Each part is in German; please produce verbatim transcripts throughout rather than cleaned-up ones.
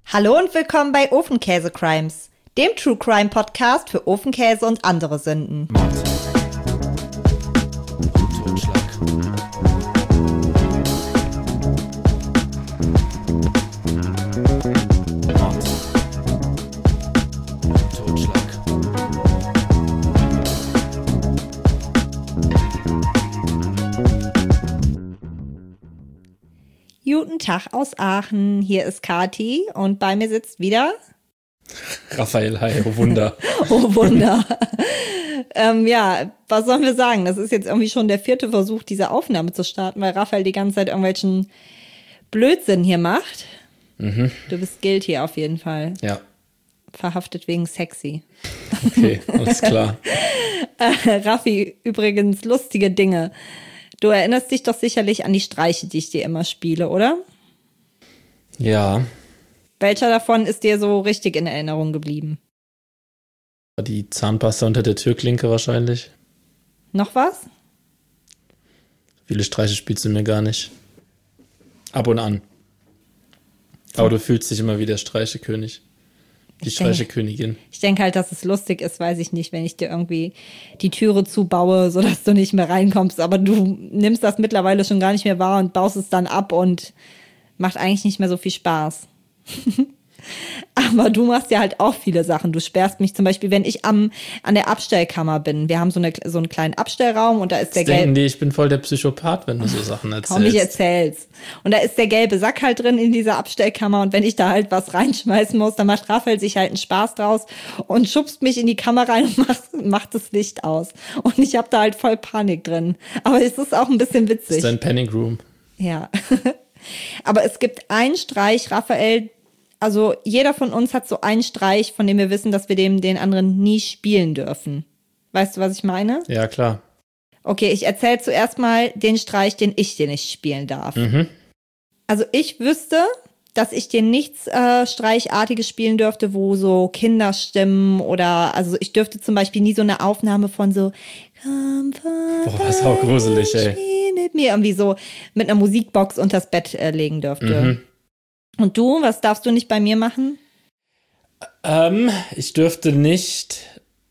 Hallo und willkommen bei Ofenkäse Crimes, dem True Crime Podcast für Ofenkäse und andere Sünden. Mord. Totschlag. Mord. Totschlag. Guten Tag aus Aachen, hier ist Kati und bei mir sitzt wieder Raphael, hi, oh Wunder. Oh Wunder. ähm, ja, was sollen wir sagen? Das ist jetzt irgendwie schon der vierte Versuch, diese Aufnahme zu starten, weil Raphael die ganze Zeit irgendwelchen Blödsinn hier macht. Mhm. Du bist guilty auf jeden Fall. Ja, Verhaftet wegen sexy. okay, alles klar. Äh, Raffi, übrigens lustige Dinge. Du erinnerst dich doch sicherlich an die Streiche, die ich dir immer spiele, oder? Ja, Welcher davon ist dir so richtig in Erinnerung geblieben? die Zahnpasta unter der Türklinke wahrscheinlich. Noch was? Viele Streiche spielst du mir gar nicht. Ab und an. Aber du fühlst dich immer wie der Streichekönig. Die Ich denke- Streichekönigin. Ich denke halt, dass es lustig ist, weiß ich nicht, wenn ich dir irgendwie die Türe zubaue, sodass du nicht mehr reinkommst. Aber du nimmst das mittlerweile schon gar nicht mehr wahr und baust es dann ab und macht eigentlich nicht mehr so viel Spaß. Aber du machst ja halt auch viele Sachen. Du sperrst mich zum Beispiel, wenn ich am, an der Abstellkammer bin. Wir haben so, eine, so einen kleinen Abstellraum und da ist der Jetzt denken gelbe... die, ich bin voll der Psychopath, wenn du so Sachen Komm, ich erzählst. erzähl's. Und da ist der gelbe Sack halt drin in dieser Abstellkammer und wenn ich da halt was reinschmeißen muss, dann macht Raphael sich halt einen Spaß draus und schubst mich in die Kammer rein und macht, macht das Licht aus. Und ich habe da halt voll Panik drin. Aber es ist auch ein bisschen Das witzig. ist dein Panic Room. Ja. Aber es gibt einen Streich, Raphael, also jeder von uns hat so einen Streich, von dem wir wissen, dass wir dem den anderen nie spielen dürfen. Weißt du, was ich meine? Ja, klar. Okay, ich erzähle zuerst mal den Streich, den ich dir nicht spielen darf. Mhm. Also ich wüsste, dass ich dir nichts äh, Streichartiges spielen dürfte, wo so Kinderstimmen oder, also ich dürfte zum Beispiel nie so eine Aufnahme von so Komm vorbei, Boah, ist auch gruselig, ey. spiel mit mir, irgendwie so mit einer Musikbox unters Bett äh, legen dürfte. Mhm. Und du, was darfst du nicht bei mir machen? Ähm, ich dürfte nicht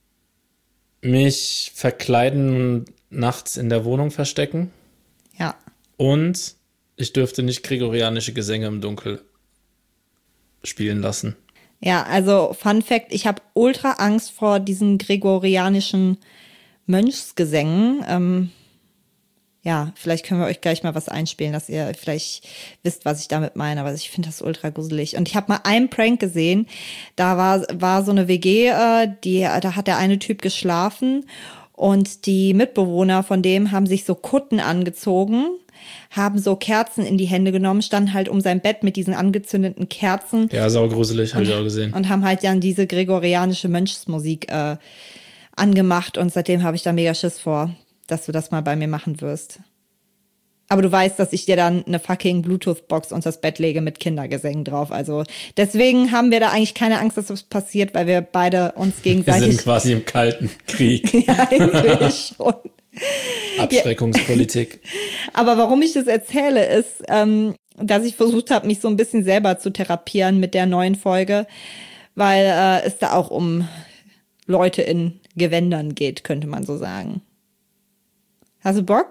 mich verkleiden und nachts in der Wohnung verstecken. Ja. Und ich dürfte nicht gregorianische Gesänge im Dunkel spielen lassen. Ja, also Fun Fact, ich habe ultra Angst vor diesen gregorianischen Mönchsgesängen. Ähm, ja, vielleicht können wir euch gleich mal was einspielen, dass ihr vielleicht wisst, was ich damit meine. Aber ich finde das ultra gruselig. Und ich habe mal einen Prank gesehen, da war, war so eine W G, äh, die, da hat der eine Typ geschlafen und die Mitbewohner von dem haben sich so Kutten angezogen, haben so Kerzen in die Hände genommen, standen halt um sein Bett mit diesen angezündeten Kerzen Ja, saugruselig, habe ich auch gesehen. und haben halt dann diese gregorianische Mönchsmusik äh, angemacht. Und seitdem habe ich da mega Schiss vor, dass du das mal bei mir machen wirst. Aber du weißt, dass ich dir dann eine fucking Bluetooth-Box unter das Bett lege mit Kindergesängen drauf. Also deswegen haben wir da eigentlich keine Angst, dass das passiert, weil wir beide uns Wir gegenseitig... sind quasi im kalten Krieg. ja, eigentlich schon. Abschreckungspolitik. Aber warum ich das erzähle, ist, ähm, dass ich versucht habe, mich so ein bisschen selber zu therapieren mit der neuen Folge, weil äh, es da auch um Leute in Gewändern geht, könnte man so sagen. Hast du Bock?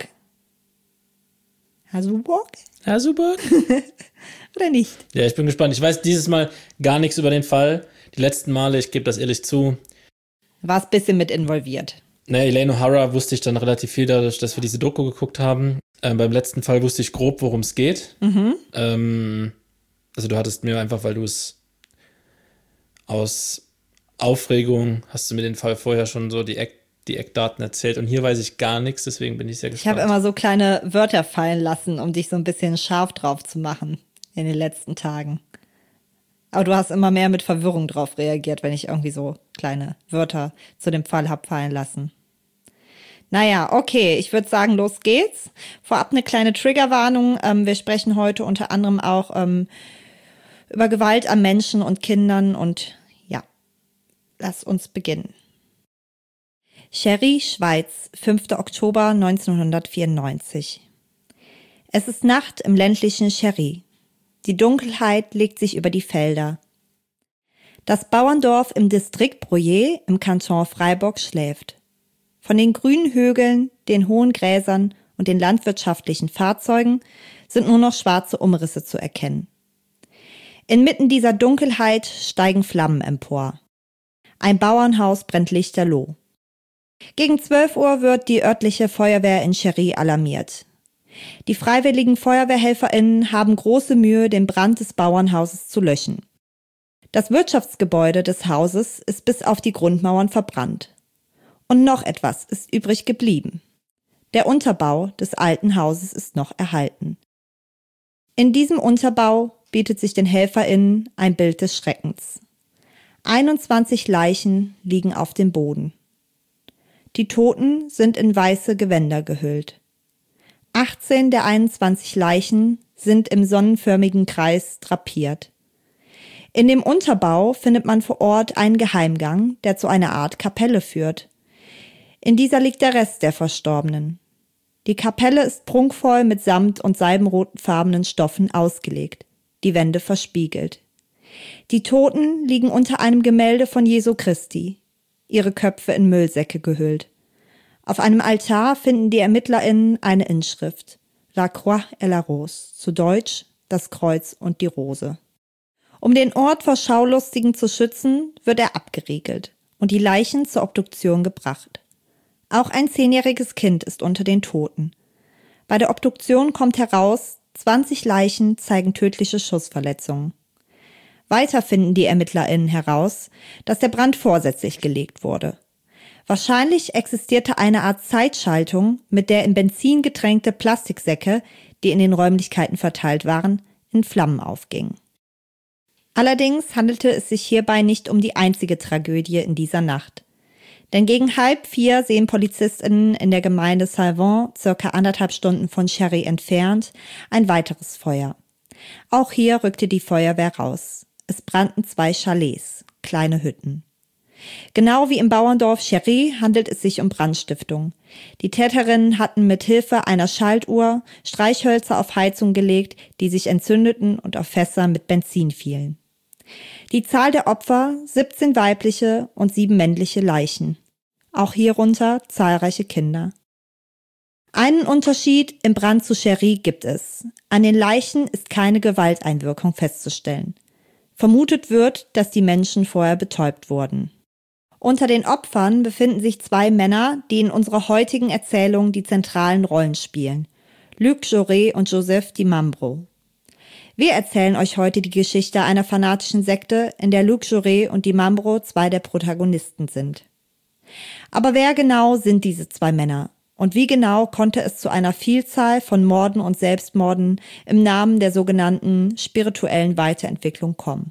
Hast du Bock? Ja, super. Oder nicht? Ja, ich bin gespannt. Ich weiß dieses Mal gar nichts über den Fall. Die letzten Male, ich gebe das ehrlich zu. War ein bisschen mit involviert. Ne, Elaine O'Hara wusste ich dann relativ viel dadurch, dass wir diese Doku geguckt haben. Ähm, beim letzten Fall wusste ich grob, worum es geht. Mhm. Ähm, also du hattest mir einfach, weil du es aus Aufregung, hast du mir den Fall vorher schon so die, Eck, die Eckdaten erzählt. Und hier weiß ich gar nichts, deswegen bin ich sehr Ich gespannt. habe immer so kleine Wörter fallen lassen, um dich so ein bisschen scharf drauf zu machen in den letzten Tagen. Aber du hast immer mehr mit Verwirrung drauf reagiert, wenn ich irgendwie so kleine Wörter zu dem Fall hab fallen lassen. Naja, okay, ich würde sagen, los geht's. Vorab eine kleine Triggerwarnung. Ähm, wir sprechen heute unter anderem auch ähm, über Gewalt an Menschen und Kindern und ja, lass uns beginnen. Sherry, Schweiz, fünfter Oktober neunzehnhundertvierundneunzig. Es ist Nacht im ländlichen Sherry. Die Dunkelheit legt sich über die Felder. Das Bauerndorf im Distrikt Brouillé im Kanton Freiburg schläft. Von den grünen Hügeln, den hohen Gräsern und den landwirtschaftlichen Fahrzeugen sind nur noch schwarze Umrisse zu erkennen. Inmitten dieser Dunkelheit steigen Flammen empor. Ein Bauernhaus brennt lichterloh. Gegen zwölf Uhr wird die örtliche Feuerwehr in Chéry alarmiert. Die freiwilligen FeuerwehrhelferInnen haben große Mühe, den Brand des Bauernhauses zu löschen. Das Wirtschaftsgebäude des Hauses ist bis auf die Grundmauern verbrannt. Und noch etwas ist übrig geblieben. Der Unterbau des alten Hauses ist noch erhalten. In diesem Unterbau bietet sich den HelferInnen ein Bild des Schreckens. einundzwanzig Leichen liegen auf dem Boden. Die Toten sind in weiße Gewänder gehüllt. achtzehn der einundzwanzig Leichen sind im sonnenförmigen Kreis drapiert. In dem Unterbau findet man vor Ort einen Geheimgang, der zu einer Art Kapelle führt. In dieser liegt der Rest der Verstorbenen. Die Kapelle ist prunkvoll mit samt- und seidenrotenfarbenen Stoffen ausgelegt, die Wände verspiegelt. Die Toten liegen unter einem Gemälde von Jesu Christi, ihre Köpfe in Müllsäcke gehüllt. Auf einem Altar finden die ErmittlerInnen eine Inschrift, La Croix et la Rose, zu Deutsch das Kreuz und die Rose. Um den Ort vor Schaulustigen zu schützen, wird er abgeriegelt und die Leichen zur Obduktion gebracht. Auch ein zehnjähriges Kind ist unter den Toten. Bei der Obduktion kommt heraus, zwanzig Leichen zeigen tödliche Schussverletzungen. Weiter finden die ErmittlerInnen heraus, dass der Brand vorsätzlich gelegt wurde. Wahrscheinlich existierte eine Art Zeitschaltung, mit der in Benzin getränkte Plastiksäcke, die in den Räumlichkeiten verteilt waren, in Flammen aufgingen. Allerdings handelte es sich hierbei nicht um die einzige Tragödie in dieser Nacht. Denn gegen halb vier sehen PolizistInnen in der Gemeinde Salvan, circa anderthalb Stunden von Chéry entfernt, ein weiteres Feuer. Auch hier rückte die Feuerwehr raus. Es brannten zwei Chalets, kleine Hütten. Genau wie im Bauerndorf Chéry handelt es sich um Brandstiftung. Die Täterinnen hatten mit Hilfe einer Schaltuhr Streichhölzer auf Heizung gelegt, die sich entzündeten und auf Fässer mit Benzin fielen. Die Zahl der Opfer, siebzehn weibliche und sieben männliche Leichen. Auch hierunter zahlreiche Kinder. Einen Unterschied im Brand zu Chéry gibt es. An den Leichen ist keine Gewalteinwirkung festzustellen. Vermutet wird, dass die Menschen vorher betäubt wurden. Unter den Opfern befinden sich zwei Männer, die in unserer heutigen Erzählung die zentralen Rollen spielen. Luc Jaurès und Joseph Di Mambro. Wir erzählen euch heute die Geschichte einer fanatischen Sekte, in der Luc Jaurès und Di Mambro zwei der Protagonisten sind. Aber wer genau sind diese zwei Männer? Und wie genau konnte es zu einer Vielzahl von Morden und Selbstmorden im Namen der sogenannten spirituellen Weiterentwicklung kommen?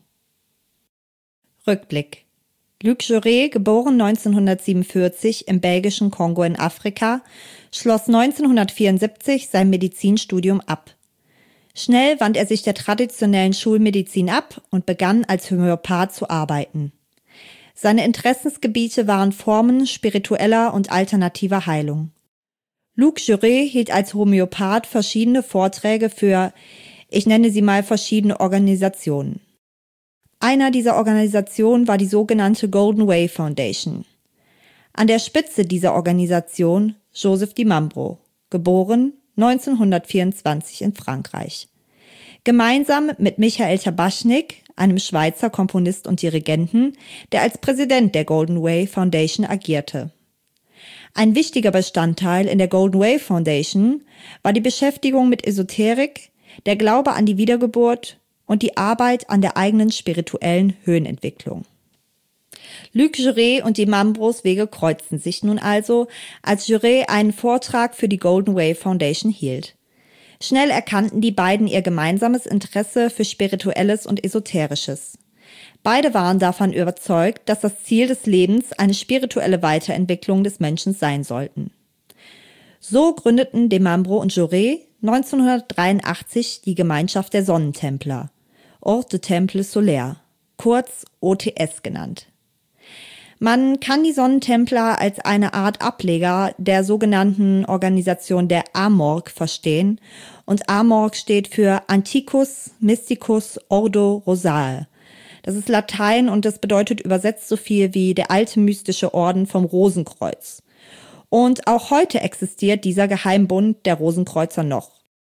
Rückblick. Luc Jaurès, geboren neunzehnhundertsiebenundvierzig im belgischen Kongo in Afrika, schloss neunzehnhundertvierundsiebzig sein Medizinstudium ab. Schnell wandte er sich der traditionellen Schulmedizin ab und begann als Homöopath zu arbeiten. Seine Interessensgebiete waren Formen spiritueller und alternativer Heilung. Luc Jaurès hielt als Homöopath verschiedene Vorträge für, ich nenne sie mal verschiedene Organisationen. Einer dieser Organisationen war die sogenannte Golden Way Foundation. An der Spitze dieser Organisation Joseph Di Mambro, geboren neunzehnhundertvierundzwanzig in Frankreich. Gemeinsam mit Michael Tabaschnik, einem Schweizer Komponist und Dirigenten, der als Präsident der Golden Way Foundation agierte. Ein wichtiger Bestandteil in der Golden Way Foundation war die Beschäftigung mit Esoterik, der Glaube an die Wiedergeburt und die Arbeit an der eigenen spirituellen Höhenentwicklung. Luc Jaurès und Di Mambros Wege kreuzten sich nun also, als Jaurès einen Vortrag für die Golden Way Foundation hielt. Schnell erkannten die beiden ihr gemeinsames Interesse für Spirituelles und Esoterisches. Beide waren davon überzeugt, dass das Ziel des Lebens eine spirituelle Weiterentwicklung des Menschen sein sollten. So gründeten Di Mambro und Jaurès neunzehnhundertdreiundachtzig die Gemeinschaft der Sonnentempler, Ordre des Temples Solaires, kurz O T S genannt. Man kann die Sonnentempler als eine Art Ableger der sogenannten Organisation der Amorg verstehen, und Amorg steht für Antiquus Mysticus Ordo Rosae. Das ist Latein und das bedeutet übersetzt so viel wie der alte mystische Orden vom Rosenkreuz. Und auch heute existiert dieser Geheimbund der Rosenkreuzer noch.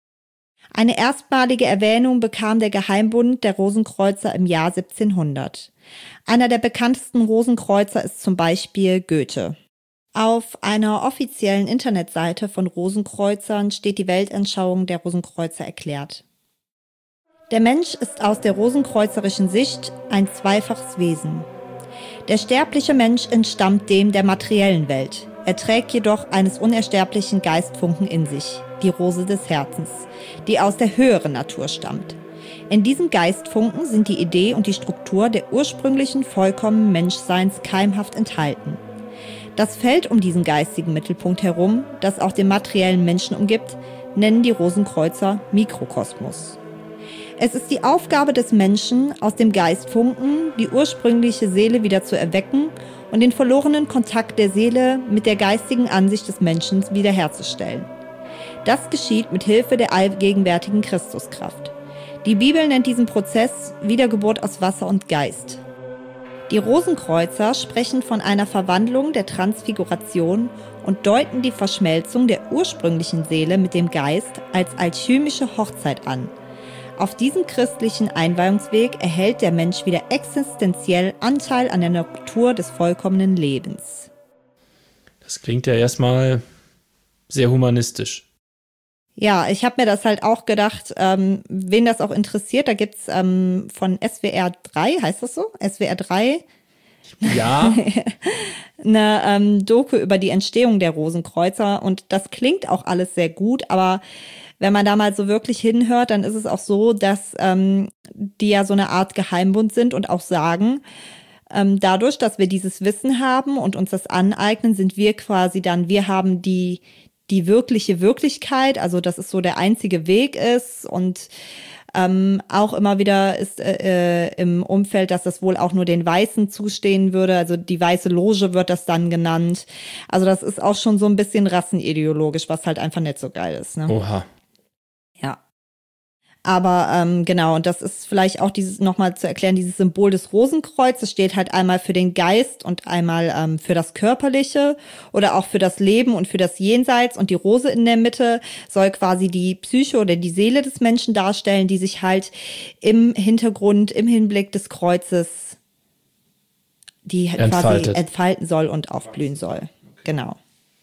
Eine erstmalige Erwähnung bekam der Geheimbund der Rosenkreuzer im Jahr siebzehnhundert. Einer der bekanntesten Rosenkreuzer ist zum Beispiel Goethe. Auf einer offiziellen Internetseite von Rosenkreuzern steht die Weltanschauung der Rosenkreuzer erklärt. Der Mensch ist aus der rosenkreuzerischen Sicht ein zweifaches Wesen. Der sterbliche Mensch entstammt dem der materiellen Welt. Er trägt jedoch eines unersterblichen Geistfunken in sich, die Rose des Herzens, die aus der höheren Natur stammt. In diesem Geistfunken sind die Idee und die Struktur der ursprünglichen vollkommenen Menschseins keimhaft enthalten. Das Feld um diesen geistigen Mittelpunkt herum, das auch den materiellen Menschen umgibt, nennen die Rosenkreuzer Mikrokosmos. Es ist die Aufgabe des Menschen, aus dem Geistfunken die ursprüngliche Seele wieder zu erwecken und den verlorenen Kontakt der Seele mit der geistigen Ansicht des Menschen wiederherzustellen. Das geschieht mit Hilfe der allgegenwärtigen Christuskraft. Die Bibel nennt diesen Prozess Wiedergeburt aus Wasser und Geist. Die Rosenkreuzer sprechen von einer Verwandlung der Transfiguration und deuten die Verschmelzung der ursprünglichen Seele mit dem Geist als alchemische Hochzeit an. Auf diesem christlichen Einweihungsweg erhält der Mensch wieder existenziell Anteil an der Natur des vollkommenen Lebens. Das klingt ja erstmal sehr humanistisch. Ja, ich habe mir das halt auch gedacht, ähm, wen das auch interessiert, da gibt's ähm, von S W R drei, heißt das so? S W R drei? Ja. Eine ähm, Doku über die Entstehung der Rosenkreuzer und das klingt auch alles sehr gut, aber wenn man da mal so wirklich hinhört, dann ist es auch so, dass ähm, die ja so eine Art Geheimbund sind und auch sagen, ähm, dadurch, dass wir dieses Wissen haben und uns das aneignen, sind wir quasi dann, wir haben die die wirkliche Wirklichkeit, also dass es so der einzige Weg ist und ähm, auch immer wieder ist äh, im Umfeld, dass das wohl auch nur den Weißen zustehen würde, also die weiße Loge wird das dann genannt. Also das ist auch schon so ein bisschen rassenideologisch, was halt einfach nicht so geil ist. Ne? Oha. Ja. Aber ähm, genau, und das ist vielleicht auch dieses nochmal zu erklären, dieses Symbol des Rosenkreuzes steht halt einmal für den Geist und einmal ähm, für das Körperliche oder auch für das Leben und für das Jenseits. Und die Rose in der Mitte soll quasi die Psyche oder die Seele des Menschen darstellen, die sich halt im Hintergrund, im Hinblick des Kreuzes, die Entfaltet. quasi entfalten soll und aufblühen soll. Genau.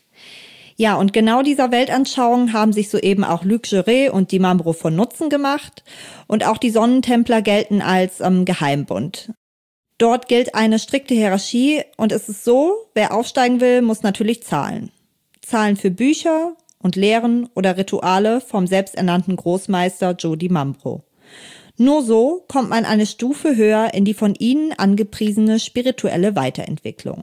Ja, und genau dieser Weltanschauung haben sich soeben auch Luc Jouret und die Mambro von Nutzen gemacht. Und auch die Sonnentempler gelten als ähm, Geheimbund. Dort gilt eine strikte Hierarchie und es ist so, wer aufsteigen will, muss natürlich zahlen. Zahlen für Bücher und Lehren oder Rituale vom selbsternannten Großmeister Joe Di Mambro. Nur so kommt man eine Stufe höher in die von ihnen angepriesene spirituelle Weiterentwicklung.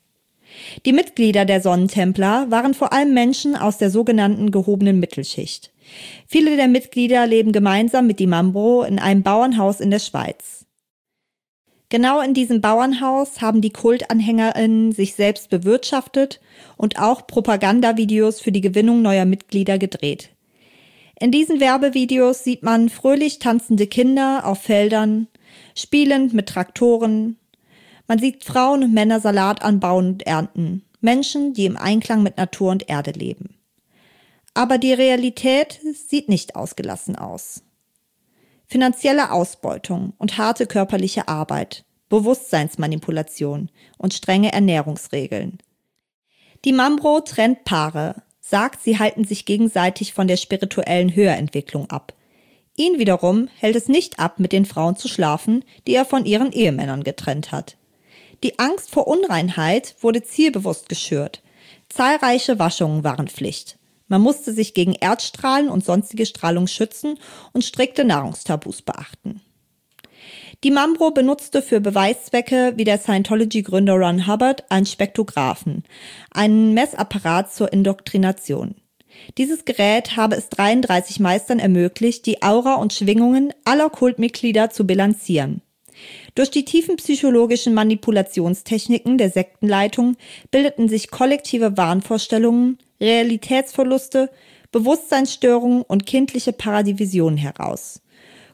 Die Mitglieder der Sonnentempler waren vor allem Menschen aus der sogenannten gehobenen Mittelschicht. Viele der Mitglieder leben gemeinsam mit Di Mambro in einem Bauernhaus in der Schweiz. Genau in diesem Bauernhaus haben die KultanhängerInnen sich selbst bewirtschaftet und auch Propagandavideos für die Gewinnung neuer Mitglieder gedreht. In diesen Werbevideos sieht man fröhlich tanzende Kinder auf Feldern, spielend mit Traktoren. Man sieht Frauen und Männer Salat anbauen und ernten, Menschen, die im Einklang mit Natur und Erde leben. Aber die Realität sieht nicht ausgelassen aus. Finanzielle Ausbeutung und harte körperliche Arbeit, Bewusstseinsmanipulation und strenge Ernährungsregeln. Di Mambro trennt Paare, sagt, sie halten sich gegenseitig von der spirituellen Höherentwicklung ab. Ihn wiederum hält es nicht ab, mit den Frauen zu schlafen, die er von ihren Ehemännern getrennt hat. Die Angst vor Unreinheit wurde zielbewusst geschürt. Zahlreiche Waschungen waren Pflicht. Man musste sich gegen Erdstrahlen und sonstige Strahlung schützen und strikte Nahrungstabus beachten. Di Mambro benutzte für Beweiszwecke wie der Scientology-Gründer Ron Hubbard einen Spektrographen, einen Messapparat zur Indoktrination. Dieses Gerät habe es dreiunddreißig Meistern ermöglicht, die Aura und Schwingungen aller Kultmitglieder zu bilanzieren. Durch die tiefen psychologischen Manipulationstechniken der Sektenleitung bildeten sich kollektive Wahnvorstellungen, Realitätsverluste, Bewusstseinsstörungen und kindliche Paradivisionen heraus.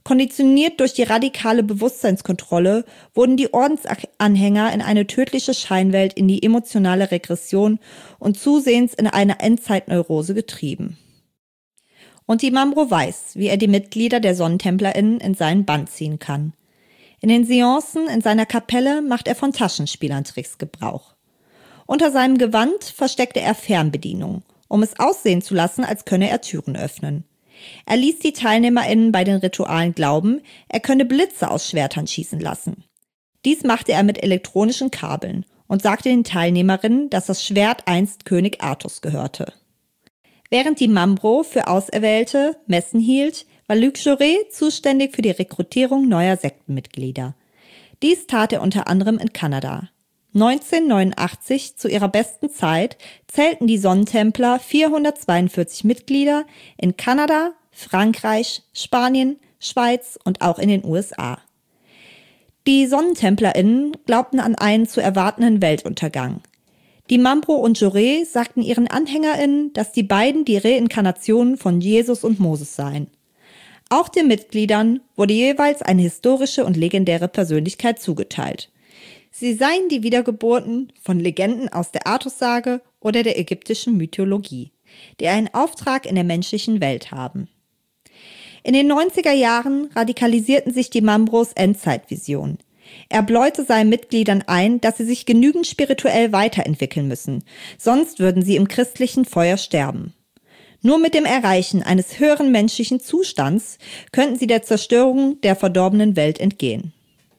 Konditioniert durch die radikale Bewusstseinskontrolle wurden die Ordensanhänger in eine tödliche Scheinwelt, in die emotionale Regression und zusehends in eine Endzeitneurose getrieben. Und die Mambro weiß, wie er die Mitglieder der SonnentemplerInnen in seinen Bann ziehen kann. In den Seancen in seiner Kapelle macht er von Taschenspielertricks Gebrauch. Unter seinem Gewand versteckte er Fernbedienungen, um es aussehen zu lassen, als könne er Türen öffnen. Er ließ die TeilnehmerInnen bei den Ritualen glauben, er könne Blitze aus Schwertern schießen lassen. Dies machte er mit elektronischen Kabeln und sagte den Teilnehmerinnen, dass das Schwert einst König Artus gehörte. Während die Mambro für Auserwählte Messen hielt, war Luc Jouret zuständig für die Rekrutierung neuer Sektenmitglieder. Dies tat er unter anderem in Kanada. neunzehnhundertneunundachtzig, zu ihrer besten Zeit, zählten die Sonnentempler vierhundertzweiundvierzig Mitglieder in Kanada, Frankreich, Spanien, Schweiz und auch in den U S A. Die SonnentemplerInnen glaubten an einen zu erwartenden Weltuntergang. Die Mambro und Jouret sagten ihren AnhängerInnen, dass die beiden die Reinkarnationen von Jesus und Moses seien. Auch den Mitgliedern wurde jeweils eine historische und legendäre Persönlichkeit zugeteilt. Sie seien die Wiedergeburten von Legenden aus der Artussage oder der ägyptischen Mythologie, die einen Auftrag in der menschlichen Welt haben. In den neunziger Jahren radikalisierten sich die Mambros Endzeitvision. Er bläute seinen Mitgliedern ein, dass sie sich genügend spirituell weiterentwickeln müssen, sonst würden sie im christlichen Feuer sterben. Nur mit dem Erreichen eines höheren menschlichen Zustands könnten sie der Zerstörung der verdorbenen Welt entgehen.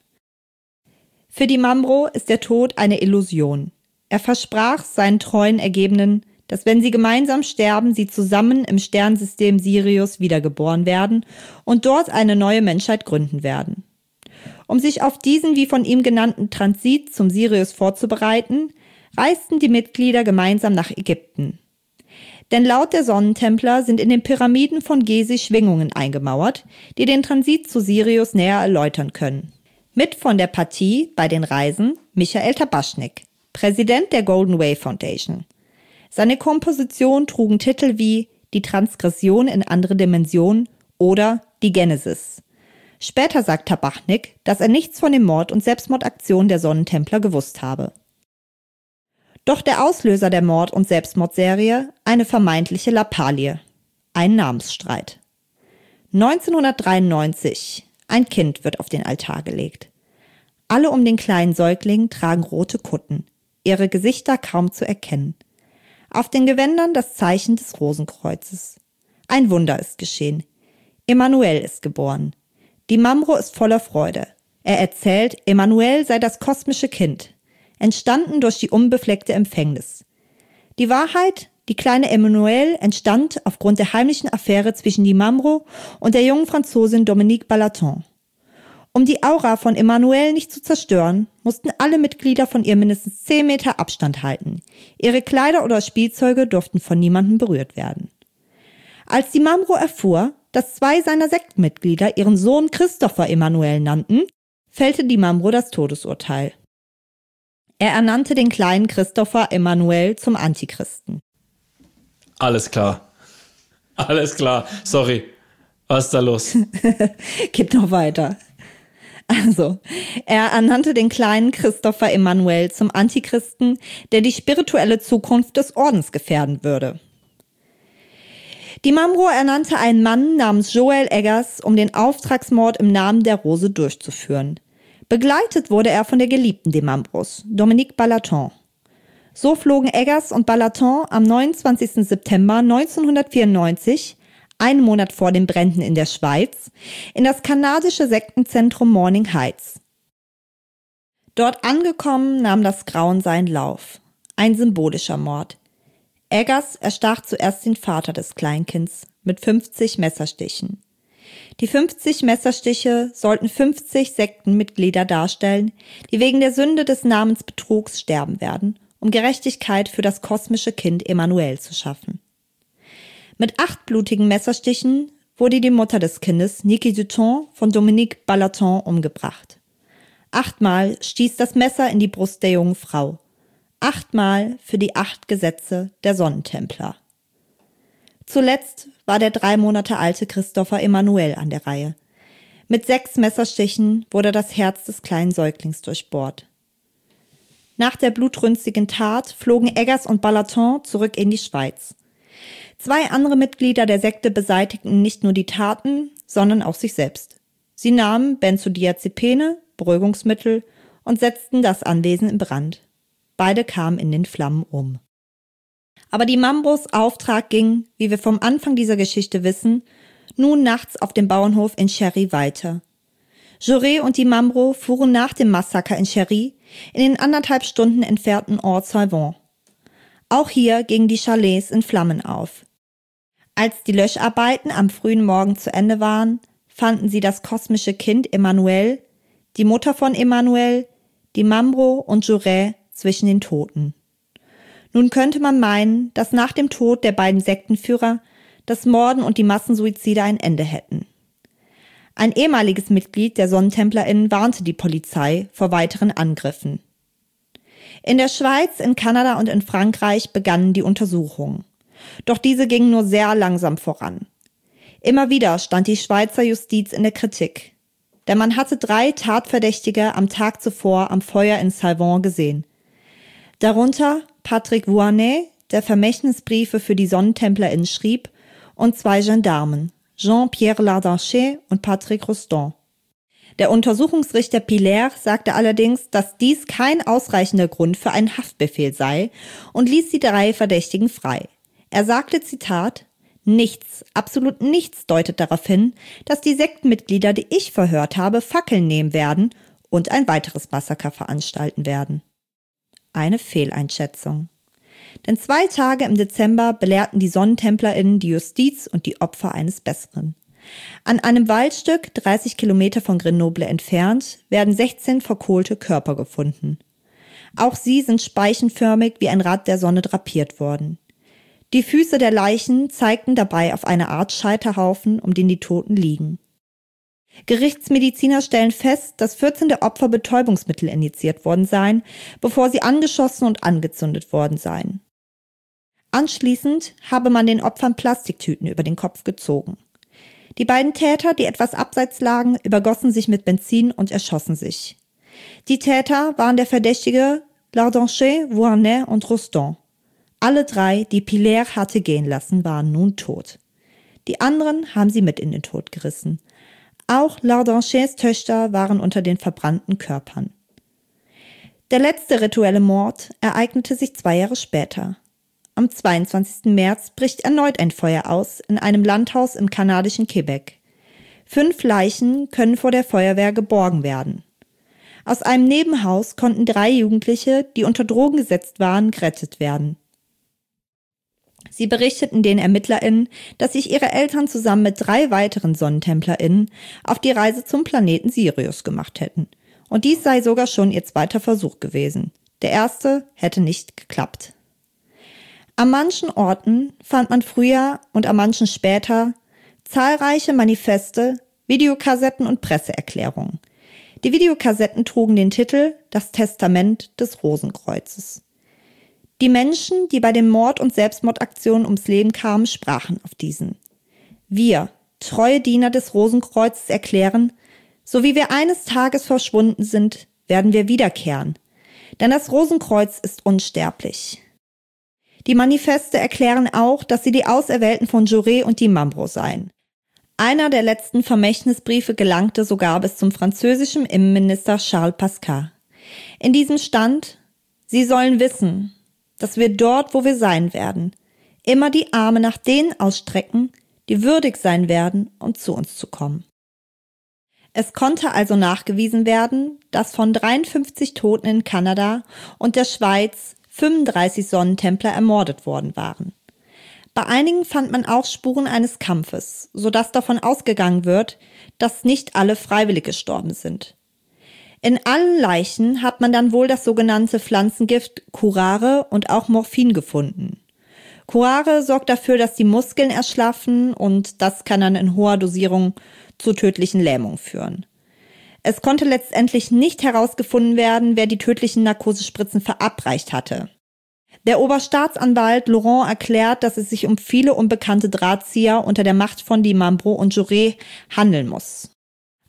Für die Mambro ist der Tod eine Illusion. Er versprach seinen treuen Ergebenen, dass wenn sie gemeinsam sterben, sie zusammen im Sternensystem Sirius wiedergeboren werden und dort eine neue Menschheit gründen werden. Um sich auf diesen wie von ihm genannten Transit zum Sirius vorzubereiten, reisten die Mitglieder gemeinsam nach Ägypten. Denn laut der Sonnentempler sind in den Pyramiden von Gezi Schwingungen eingemauert, die den Transit zu Sirius näher erläutern können. Mit von der Partie bei den Reisen Michael Tabaschnik, Präsident der Golden Way Foundation. Seine Kompositionen trugen Titel wie Die Transgression in andere Dimensionen oder Die Genesis. Später sagt Tabaschnik, dass er nichts von dem Mord und Selbstmordaktionen der Sonnentempler gewusst habe. Doch der Auslöser der Mord- und Selbstmordserie, eine vermeintliche Lappalie, ein Namensstreit. neunzehnhundertdreiundneunzig, ein Kind wird auf den Altar gelegt. Alle um den kleinen Säugling tragen rote Kutten, ihre Gesichter kaum zu erkennen. Auf den Gewändern das Zeichen des Rosenkreuzes. Ein Wunder ist geschehen. Emanuel ist geboren. Die Mambro ist voller Freude. Er erzählt, Emanuel sei das kosmische Kind, entstanden durch die unbefleckte Empfängnis. Die Wahrheit, die kleine Emanuel entstand aufgrund der heimlichen Affäre zwischen die Mambro und der jungen Franzosin Dominique Ballaton. Um die Aura von Emanuel nicht zu zerstören, mussten alle Mitglieder von ihr mindestens zehn Meter Abstand halten. Ihre Kleider oder Spielzeuge durften von niemandem berührt werden. Als die Mambro erfuhr, dass zwei seiner Sektenmitglieder ihren Sohn Christopher Emanuel nannten, fällte die Mambro das Todesurteil. Er ernannte den kleinen Christopher Emanuel zum Antichristen. Alles klar. Alles klar. Sorry. Was ist da los? Gibt noch weiter. Also, er ernannte den kleinen Christopher Emanuel zum Antichristen, der die spirituelle Zukunft des Ordens gefährden würde. Die Mambro ernannte einen Mann namens Joel Eggers, um den Auftragsmord im Namen der Rose durchzuführen. Begleitet wurde er von der Geliebten der Mambros, Dominique Ballaton. So flogen Eggers und Ballaton am neunundzwanzigsten September neunzehnhundertvierundneunzig, einen Monat vor den Bränden in der Schweiz, in das kanadische Sektenzentrum Morning Heights. Dort angekommen nahm das Grauen seinen Lauf. Ein symbolischer Mord. Eggers erstach zuerst den Vater des Kleinkinds mit fünfzig Messerstichen. Die fünfzig Messerstiche sollten fünfzig Sektenmitglieder darstellen, die wegen der Sünde des Namensbetrugs sterben werden, um Gerechtigkeit für das kosmische Kind Emanuel zu schaffen. Mit acht blutigen Messerstichen wurde die Mutter des Kindes, Niki Dutton, von Dominique Ballaton umgebracht. Achtmal stieß das Messer in die Brust der jungen Frau. Achtmal für die acht Gesetze der Sonnentempler. Zuletzt war der drei Monate alte Christopher Emanuel an der Reihe. Mit sechs Messerstichen wurde das Herz des kleinen Säuglings durchbohrt. Nach der blutrünstigen Tat flogen Eggers und Ballaton zurück in die Schweiz. Zwei andere Mitglieder der Sekte beseitigten nicht nur die Taten, sondern auch sich selbst. Sie nahmen Benzodiazepine, Beruhigungsmittel und setzten das Anwesen in Brand. Beide kamen in den Flammen um. Aber die Mambros Auftrag ging, wie wir vom Anfang dieser Geschichte wissen, nun nachts auf dem Bauernhof in Chéry weiter. Jaurès und die Mambro fuhren nach dem Massaker in Chéry in den anderthalb Stunden entfernten Ort Salvan. Auch hier gingen die Chalets in Flammen auf. Als die Löscharbeiten am frühen Morgen zu Ende waren, fanden sie das kosmische Kind Emmanuel, die Mutter von Emmanuel, die Mambro und Jaurès zwischen den Toten. Nun könnte man meinen, dass nach dem Tod der beiden Sektenführer das Morden und die Massensuizide ein Ende hätten. Ein ehemaliges Mitglied der SonnentemplerInnen warnte die Polizei vor weiteren Angriffen. In der Schweiz, in Kanada und in Frankreich begannen die Untersuchungen. Doch diese gingen nur sehr langsam voran. Immer wieder stand die Schweizer Justiz in der Kritik. Denn man hatte drei Tatverdächtige am Tag zuvor am Feuer in Salvan gesehen. Darunter Patrick Vuarnet, der Vermächtnisbriefe für die SonnentemplerInnen schrieb, und zwei Gendarmen, Jean-Pierre Lardanchet und Patrick Rostand. Der Untersuchungsrichter Pilaire sagte allerdings, dass dies kein ausreichender Grund für einen Haftbefehl sei und ließ die drei Verdächtigen frei. Er sagte, Zitat, nichts, absolut nichts deutet darauf hin, dass die Sektenmitglieder, die ich verhört habe, Fackeln nehmen werden und ein weiteres Massaker veranstalten werden. Eine Fehleinschätzung. Denn zwei Tage im Dezember belehrten die SonnentemplerInnen die Justiz und die Opfer eines Besseren. An einem Waldstück, dreißig Kilometer von Grenoble entfernt, werden sechzehn verkohlte Körper gefunden. Auch sie sind speichenförmig wie ein Rad der Sonne drapiert worden. Die Füße der Leichen zeigten dabei auf eine Art Scheiterhaufen, um den die Toten liegen. Gerichtsmediziner stellen fest, dass vierzehn der Opfer Betäubungsmittel injiziert worden seien, bevor sie angeschossen und angezündet worden seien. Anschließend habe man den Opfern Plastiktüten über den Kopf gezogen. Die beiden Täter, die etwas abseits lagen, übergossen sich mit Benzin und erschossen sich. Die Täter waren der Verdächtige Lardanchet, Vuarnet und Rostand. Alle drei, die Pilaire hatte gehen lassen, waren nun tot. Die anderen haben sie mit in den Tod gerissen. Auch Lardanchets Töchter waren unter den verbrannten Körpern. Der letzte rituelle Mord ereignete sich zwei Jahre später. Am zweiundzwanzigsten März bricht erneut ein Feuer aus in einem Landhaus im kanadischen Quebec. Fünf Leichen können vor der Feuerwehr geborgen werden. Aus einem Nebenhaus konnten drei Jugendliche, die unter Drogen gesetzt waren, gerettet werden. Sie berichteten den ErmittlerInnen, dass sich ihre Eltern zusammen mit drei weiteren SonnentemplerInnen auf die Reise zum Planeten Sirius gemacht hätten. Und dies sei sogar schon ihr zweiter Versuch gewesen. Der erste hätte nicht geklappt. An manchen Orten fand man früher und an manchen später zahlreiche Manifeste, Videokassetten und Presseerklärungen. Die Videokassetten trugen den Titel »Das Testament des Rosenkreuzes«. Die Menschen, die bei den Mord- und Selbstmordaktionen ums Leben kamen, sprachen auf diesen. Wir, treue Diener des Rosenkreuzes, erklären, so wie wir eines Tages verschwunden sind, werden wir wiederkehren. Denn das Rosenkreuz ist unsterblich. Die Manifeste erklären auch, dass sie die Auserwählten von Jaurès und die Mambro seien. Einer der letzten Vermächtnisbriefe gelangte sogar bis zum französischen Innenminister Charles Pasqua. In diesem stand, sie sollen wissen, dass wir dort, wo wir sein werden, immer die Arme nach denen ausstrecken, die würdig sein werden, um zu uns zu kommen. Es konnte also nachgewiesen werden, dass von dreiundfünfzig Toten in Kanada und der Schweiz fünfunddreißig Sonnentempler ermordet worden waren. Bei einigen fand man auch Spuren eines Kampfes, sodass davon ausgegangen wird, dass nicht alle freiwillig gestorben sind. In allen Leichen hat man dann wohl das sogenannte Pflanzengift Curare und auch Morphin gefunden. Curare sorgt dafür, dass die Muskeln erschlaffen und das kann dann in hoher Dosierung zu tödlichen Lähmungen führen. Es konnte letztendlich nicht herausgefunden werden, wer die tödlichen Narkosespritzen verabreicht hatte. Der Oberstaatsanwalt Laurent erklärt, dass es sich um viele unbekannte Drahtzieher unter der Macht von die Mambro und Jaurès handeln muss.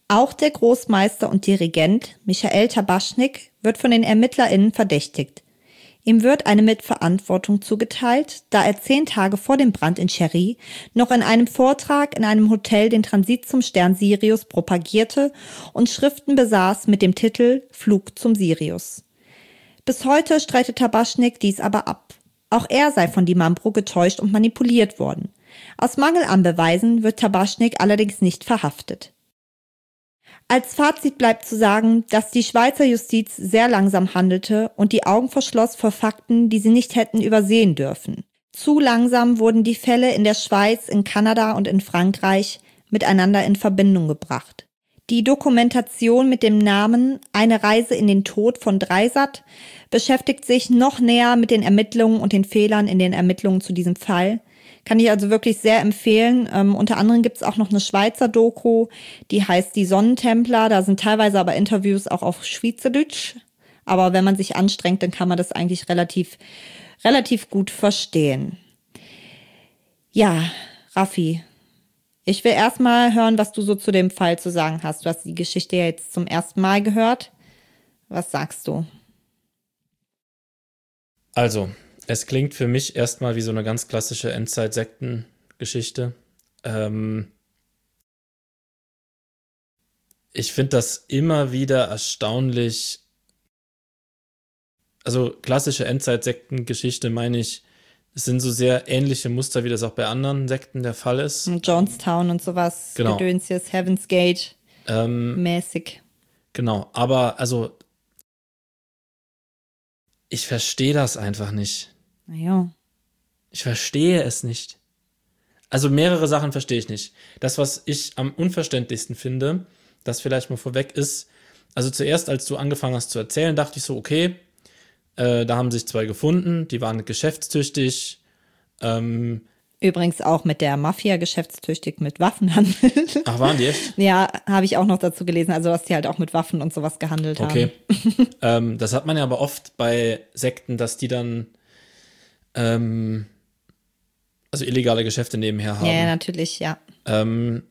Auch der Großmeister und Dirigent Michael Tabaschnik wird von den ErmittlerInnen verdächtigt. Ihm wird eine Mitverantwortung zugeteilt, da er zehn Tage vor dem Brand in Cherry noch in einem Vortrag in einem Hotel den Transit zum Stern Sirius propagierte und Schriften besaß mit dem Titel Flug zum Sirius. Bis heute streitet Tabaschnik dies aber ab. Auch er sei von Di Mambro getäuscht und manipuliert worden. Aus Mangel an Beweisen wird Tabaschnik allerdings nicht verhaftet. Als Fazit bleibt zu sagen, dass die Schweizer Justiz sehr langsam handelte und die Augen verschloss vor Fakten, die sie nicht hätten übersehen dürfen. Zu langsam wurden die Fälle in der Schweiz, in Kanada und in Frankreich miteinander in Verbindung gebracht. Die Dokumentation mit dem Namen Eine Reise in den Tod von Dreisat beschäftigt sich noch näher mit den Ermittlungen und den Fehlern in den Ermittlungen zu diesem Fall. Kann ich also wirklich sehr empfehlen. Ähm, unter anderem gibt es auch noch eine Schweizer Doku, die heißt Die Sonnentempler. Da sind teilweise aber Interviews auch auf Schweizerdeutsch. Aber wenn man sich anstrengt, dann kann man das eigentlich relativ, relativ gut verstehen. Ja, Raffi, ich will erstmal hören, was du so zu dem Fall zu sagen hast. Du hast die Geschichte ja jetzt zum ersten Mal gehört. Was sagst du? Also, es klingt für mich erstmal wie so eine ganz klassische Endzeit-Sekten-Geschichte. Ähm ich finde das immer wieder erstaunlich. Also klassische Endzeit-Sekten-Geschichte meine ich, es sind so sehr ähnliche Muster, wie das auch bei anderen Sekten der Fall ist. Jonestown und sowas, genau. Gedöns jetzt, Heaven's Gate ähm, mäßig. Genau, aber also ich verstehe das einfach nicht. Naja. Ich verstehe es nicht. Also mehrere Sachen verstehe ich nicht. Das, was ich am unverständlichsten finde, das vielleicht mal vorweg ist, also zuerst, als du angefangen hast zu erzählen, dachte ich so, okay, äh, da haben sich zwei gefunden, die waren geschäftstüchtig. Ähm, Übrigens auch mit der Mafia geschäftstüchtig mit Waffenhandel. Ach, waren die echt? Ja, habe ich auch noch dazu gelesen, also dass die halt auch mit Waffen und sowas gehandelt okay. haben. Okay. ähm, das hat man ja aber oft bei Sekten, dass die dann ähm, also illegale Geschäfte nebenher haben. Ja, ja natürlich, ja. Ähm,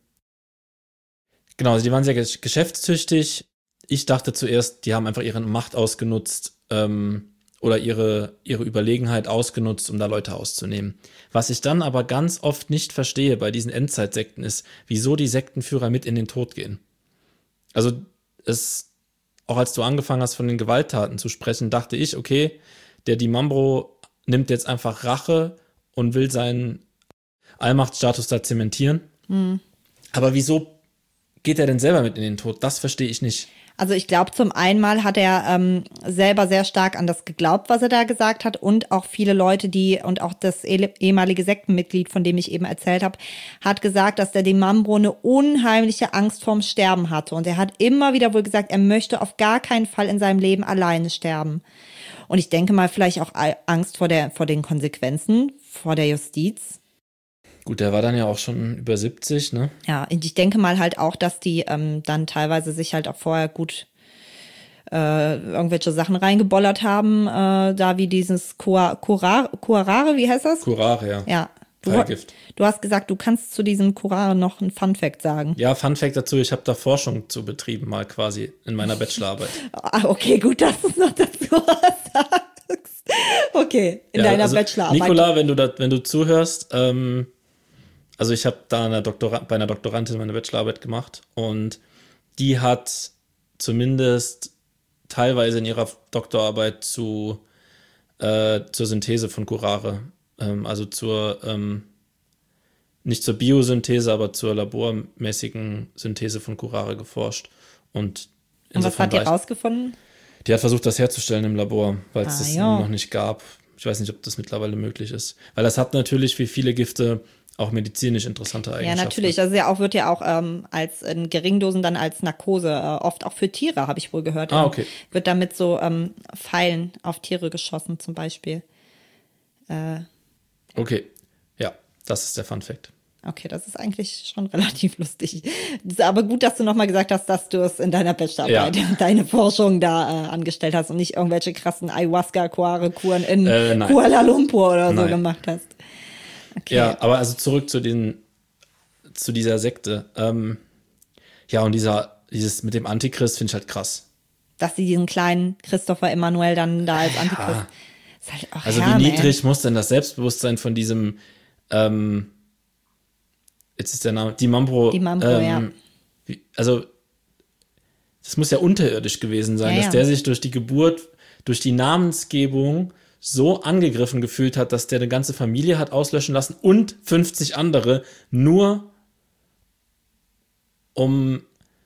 genau, also die waren sehr gesch- geschäftstüchtig. Ich dachte zuerst, die haben einfach ihre Macht ausgenutzt ähm, oder ihre, ihre Überlegenheit ausgenutzt, um da Leute auszunehmen. Was ich dann aber ganz oft nicht verstehe bei diesen Endzeitsekten ist, wieso die Sektenführer mit in den Tod gehen. Also es, auch als du angefangen hast, von den Gewalttaten zu sprechen, dachte ich, okay, der Di Mambro nimmt jetzt einfach Rache und will seinen Allmachtsstatus da zementieren. Mhm. Aber wieso geht er denn selber mit in den Tod? Das verstehe ich nicht. Also ich glaube, zum einen mal hat er ähm, selber sehr stark an das geglaubt, was er da gesagt hat, und auch viele Leute, die, und auch das ehemalige Sektenmitglied, von dem ich eben erzählt habe, hat gesagt, dass der Di Mambro eine unheimliche Angst vorm Sterben hatte. Und er hat immer wieder wohl gesagt, er möchte auf gar keinen Fall in seinem Leben alleine sterben. Und ich denke mal, vielleicht auch Angst vor der, vor den Konsequenzen, vor der Justiz. Gut, der war dann ja auch schon über siebzig, ne? Ja, und ich denke mal halt auch, dass die ähm, dann teilweise sich halt auch vorher gut äh, irgendwelche Sachen reingebollert haben, äh, da wie dieses Curare, Curare, wie heißt das? Curare, ja. Ja. Du, Fallgift. Du hast gesagt, du kannst zu diesem Curare noch ein Funfact sagen. Ja, Funfact dazu, ich habe da Forschung zu betrieben, mal quasi in meiner Bachelorarbeit. Ah, okay, gut, dass du es noch dazu sagst. Okay, in ja, deiner also, Bachelorarbeit. Nicola, wenn du da, wenn du zuhörst, ähm, also ich habe da eine Doktora- bei einer Doktorandin meine Bachelorarbeit gemacht und die hat zumindest teilweise in ihrer Doktorarbeit zu äh, zur Synthese von Curare, ähm, also zur ähm, nicht zur Biosynthese, aber zur labormäßigen Synthese von Curare geforscht. Und, und was hat die rausgefunden? Die hat versucht, das herzustellen im Labor, weil es ah, das ja. noch nicht gab. Ich weiß nicht, ob das mittlerweile möglich ist. Weil das hat natürlich wie viele Gifte auch medizinisch interessante Eigenschaften. Ja, natürlich. Also ja auch wird ja auch ähm, als in Geringdosen dann als Narkose, äh, oft auch für Tiere, habe ich wohl gehört. Ah, okay. Wird damit so ähm, Pfeilen auf Tiere geschossen zum Beispiel. Äh, okay, ja, das ist der Funfact. Okay, das ist eigentlich schon relativ lustig. Das ist aber gut, dass du nochmal gesagt hast, dass du es in deiner Bachelorarbeit, ja. deine Forschung da äh, angestellt hast und nicht irgendwelche krassen Ayahuasca-Kuren in äh, Kuala Lumpur oder so nein. gemacht hast. Okay. Ja, aber also zurück zu den, zu dieser Sekte. Ähm, ja, und dieser, dieses mit dem Antichrist finde ich halt krass. Dass sie diesen kleinen Christopher Emanuel dann da als Antichrist. Ja. Ist halt auch Also Herm, wie niedrig ey. muss denn das Selbstbewusstsein von diesem, ähm, jetzt ist der Name, Di Mambro. Di Mambro, ähm, ja. Wie, also das muss ja unterirdisch gewesen sein, Ja, dass ja. der sich durch die Geburt, durch die Namensgebung so angegriffen gefühlt hat, dass der eine ganze Familie hat auslöschen lassen und fünfzig andere nur um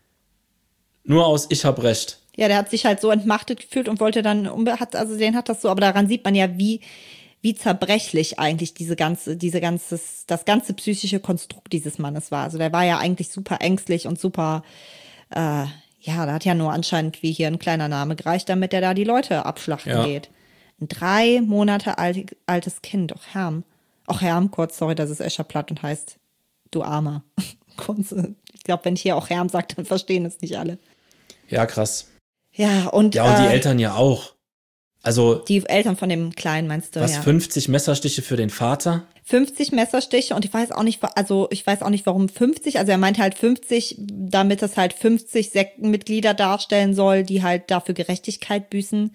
nur aus Ich hab Recht. Ja, der hat sich halt so entmachtet gefühlt und wollte dann, unbe- hat, also den hat das so, aber daran sieht man ja, wie, wie zerbrechlich eigentlich diese ganze, diese ganzes, das ganze psychische Konstrukt dieses Mannes war. Also der war ja eigentlich super ängstlich und super, äh, ja, da hat ja nur anscheinend wie hier ein kleiner Name gereicht, damit er da die Leute abschlachten Ja. geht. Ein drei Monate alt, altes Kind, auch Herm. Auch Herm, kurz, sorry, das ist Escher Platt und heißt du Armer. Kurz, ich glaube, wenn ich hier auch Herm sage, dann verstehen es nicht alle. Ja, krass. Ja, und, Ja, und die äh, Eltern ja auch. Also, die Eltern von dem Kleinen, meinst du, was, ja. fünfzig Messerstiche für den Vater? fünfzig Messerstiche und ich weiß auch nicht, also ich weiß auch nicht, warum fünfzig, also er meinte halt fünfzig, damit das halt fünfzig Sektenmitglieder darstellen soll, die halt dafür Gerechtigkeit büßen.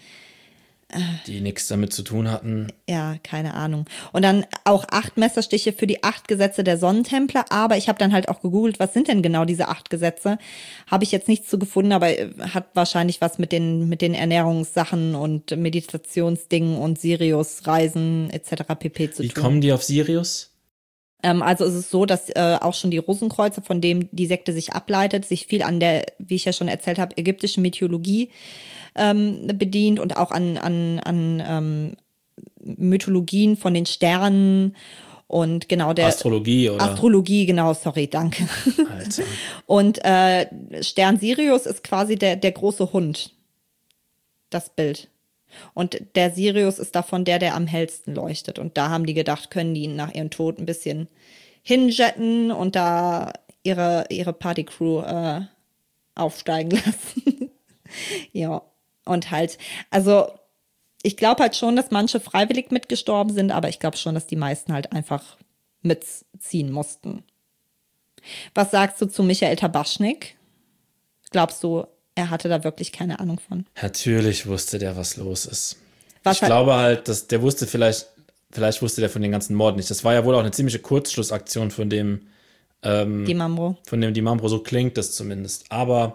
Die nichts damit zu tun hatten. Ja, keine Ahnung. Und dann auch acht Messerstiche für die acht Gesetze der Sonnentempler. Aber ich habe dann halt auch gegoogelt, was sind denn genau diese acht Gesetze? Habe ich jetzt nichts zu gefunden, aber hat wahrscheinlich was mit den mit den Ernährungssachen und Meditationsdingen und Sirius-Reisen et cetera pp. Zu Wie tun. kommen die auf Sirius? Ähm, also ist es so, dass äh, auch schon die Rosenkreuzer, von dem die Sekte sich ableitet, sich viel an der, wie ich ja schon erzählt habe, ägyptischen Mythologie ähm, bedient und auch an, an, an ähm, Mythologien von den Sternen und genau der Astrologie oder? Astrologie, genau, sorry, danke. Alter. Und äh, Stern Sirius ist quasi der, der große Hund. Das Bild. Und der Sirius ist davon der, der am hellsten leuchtet. Und da haben die gedacht, können die ihn nach ihrem Tod ein bisschen hinjetten und da ihre, ihre Partycrew äh, aufsteigen lassen. Ja, und halt, also ich glaube halt schon, dass manche freiwillig mitgestorben sind, aber ich glaube schon, dass die meisten halt einfach mitziehen mussten. Was sagst du zu Michael Tabaschnik? Glaubst du, er hatte da wirklich keine Ahnung von? Natürlich wusste der, was los ist. Was ich halt- glaube halt, dass der wusste vielleicht, vielleicht wusste der von den ganzen Morden nicht. Das war ja wohl auch eine ziemliche Kurzschlussaktion von dem, ähm, Die Mambo. von dem Di Mambro, so klingt das zumindest. Aber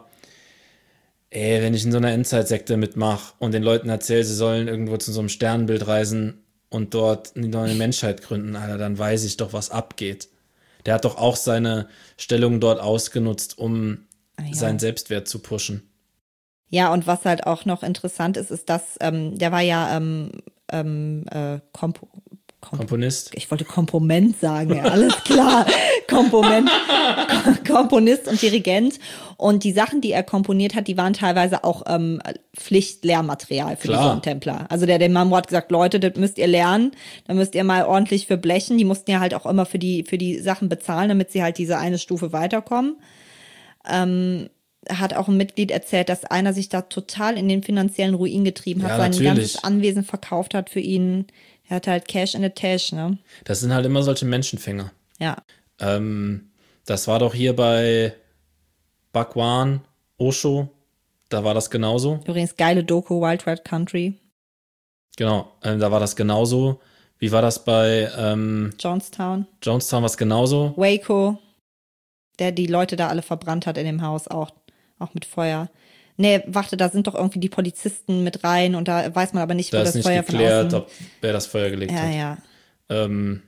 ey, wenn ich in so einer Endzeitsekte mitmache und den Leuten erzähle, sie sollen irgendwo zu so einem Sternbild reisen und dort eine neue Menschheit gründen, Alter, dann weiß ich doch, was abgeht. Der hat doch auch seine Stellung dort ausgenutzt, um Ah, ja. seinen Selbstwert zu pushen. Ja, und was halt auch noch interessant ist, ist, dass ähm, der war ja ähm, ähm, äh, Kompo Komp Komponist. ich wollte Komponent sagen, ja, alles klar. Komponent, Komponist und Dirigent. Und die Sachen, die er komponiert hat, die waren teilweise auch ähm, Pflichtlehrmaterial für Klar. die Sonnentempler. Also der, der Mambo hat gesagt, Leute, das müsst ihr lernen, da müsst ihr mal ordentlich für blechen. Die mussten ja halt auch immer für die, für die Sachen bezahlen, damit sie halt diese eine Stufe weiterkommen. Ähm, hat auch ein Mitglied erzählt, dass einer sich da total in den finanziellen Ruin getrieben hat, Ja, sein natürlich. ganzes Anwesen verkauft hat für ihn. Er hatte halt Cash in the Tash, ne? Das sind halt immer solche Menschenfänger. Ja. Ähm, das war doch hier bei Bhagwan, Osho, da war das genauso. Übrigens geile Doku, Wild Red Country, Genau, ähm, da war das genauso. Wie war das bei ähm, Jonestown, Jonestown, was genauso? Waco, der die Leute da alle verbrannt hat in dem Haus, auch, auch mit Feuer. Nee, warte, da sind doch irgendwie die Polizisten mit rein und da weiß man aber nicht, Da wo ist das nicht Feuer geklärt, von ob wer das Feuer gelegt außen. Ja, hat. ja. Ähm,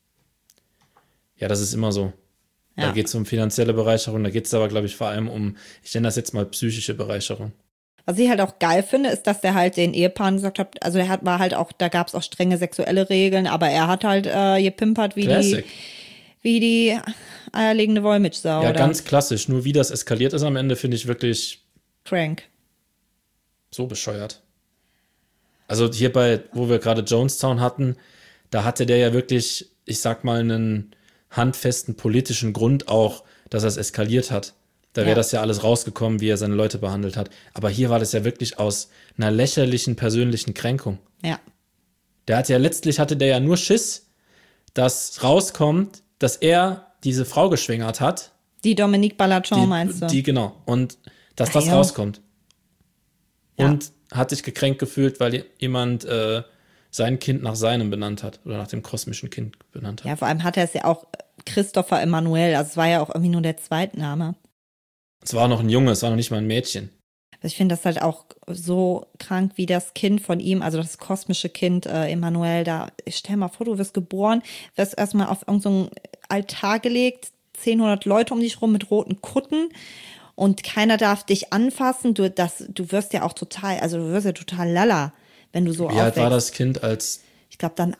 ja, das ist immer so. Da Ja. geht es um finanzielle Bereicherung, da geht es aber, glaube ich, vor allem um, ich nenne das jetzt mal psychische Bereicherung. Was ich halt auch geil finde, ist, dass der halt den Ehepaaren gesagt hat, also der hat war halt auch, da gab es auch strenge sexuelle Regeln, aber er hat halt äh, gepimpert wie Classic. die, wie die eierlegende Wollmilchsau. Ja, oder ganz klassisch. Nur wie das eskaliert ist am Ende, finde ich wirklich crank. so bescheuert. Also hier bei, wo wir gerade Jonestown hatten, da hatte der ja wirklich, ich sag mal, einen handfesten politischen Grund auch, dass er es eskaliert hat. Da wäre Ja. das ja alles rausgekommen, wie er seine Leute behandelt hat. Aber hier war das ja wirklich aus einer lächerlichen persönlichen Kränkung. Ja. Der hat ja letztlich hatte der ja nur Schiss, dass rauskommt, dass er diese Frau geschwängert hat. Die Dominique Ballachon Die, meinst du? die genau. Und dass Ah, das ja. rauskommt. Ja. Und hat sich gekränkt gefühlt, weil jemand äh, sein Kind nach seinem benannt hat oder nach dem kosmischen Kind benannt hat. Ja, vor allem hat er es ja auch Christopher Emanuel, also es war ja auch irgendwie nur der Zweitname. Es war noch ein Junge, es war noch nicht mal ein Mädchen. Also ich finde das halt auch so krank, wie das Kind von ihm, also das kosmische Kind äh, Emanuel, da, ich stell mal vor, du wirst geboren, wirst erstmal auf irgendeinen so Altar gelegt, zehnhundert Leute um dich rum mit roten Kutten und keiner darf dich anfassen. Du, das, du wirst ja auch total, also du wirst ja total lala, wenn du so Wie alt aufwächst. war das Kind als Ich glaube dann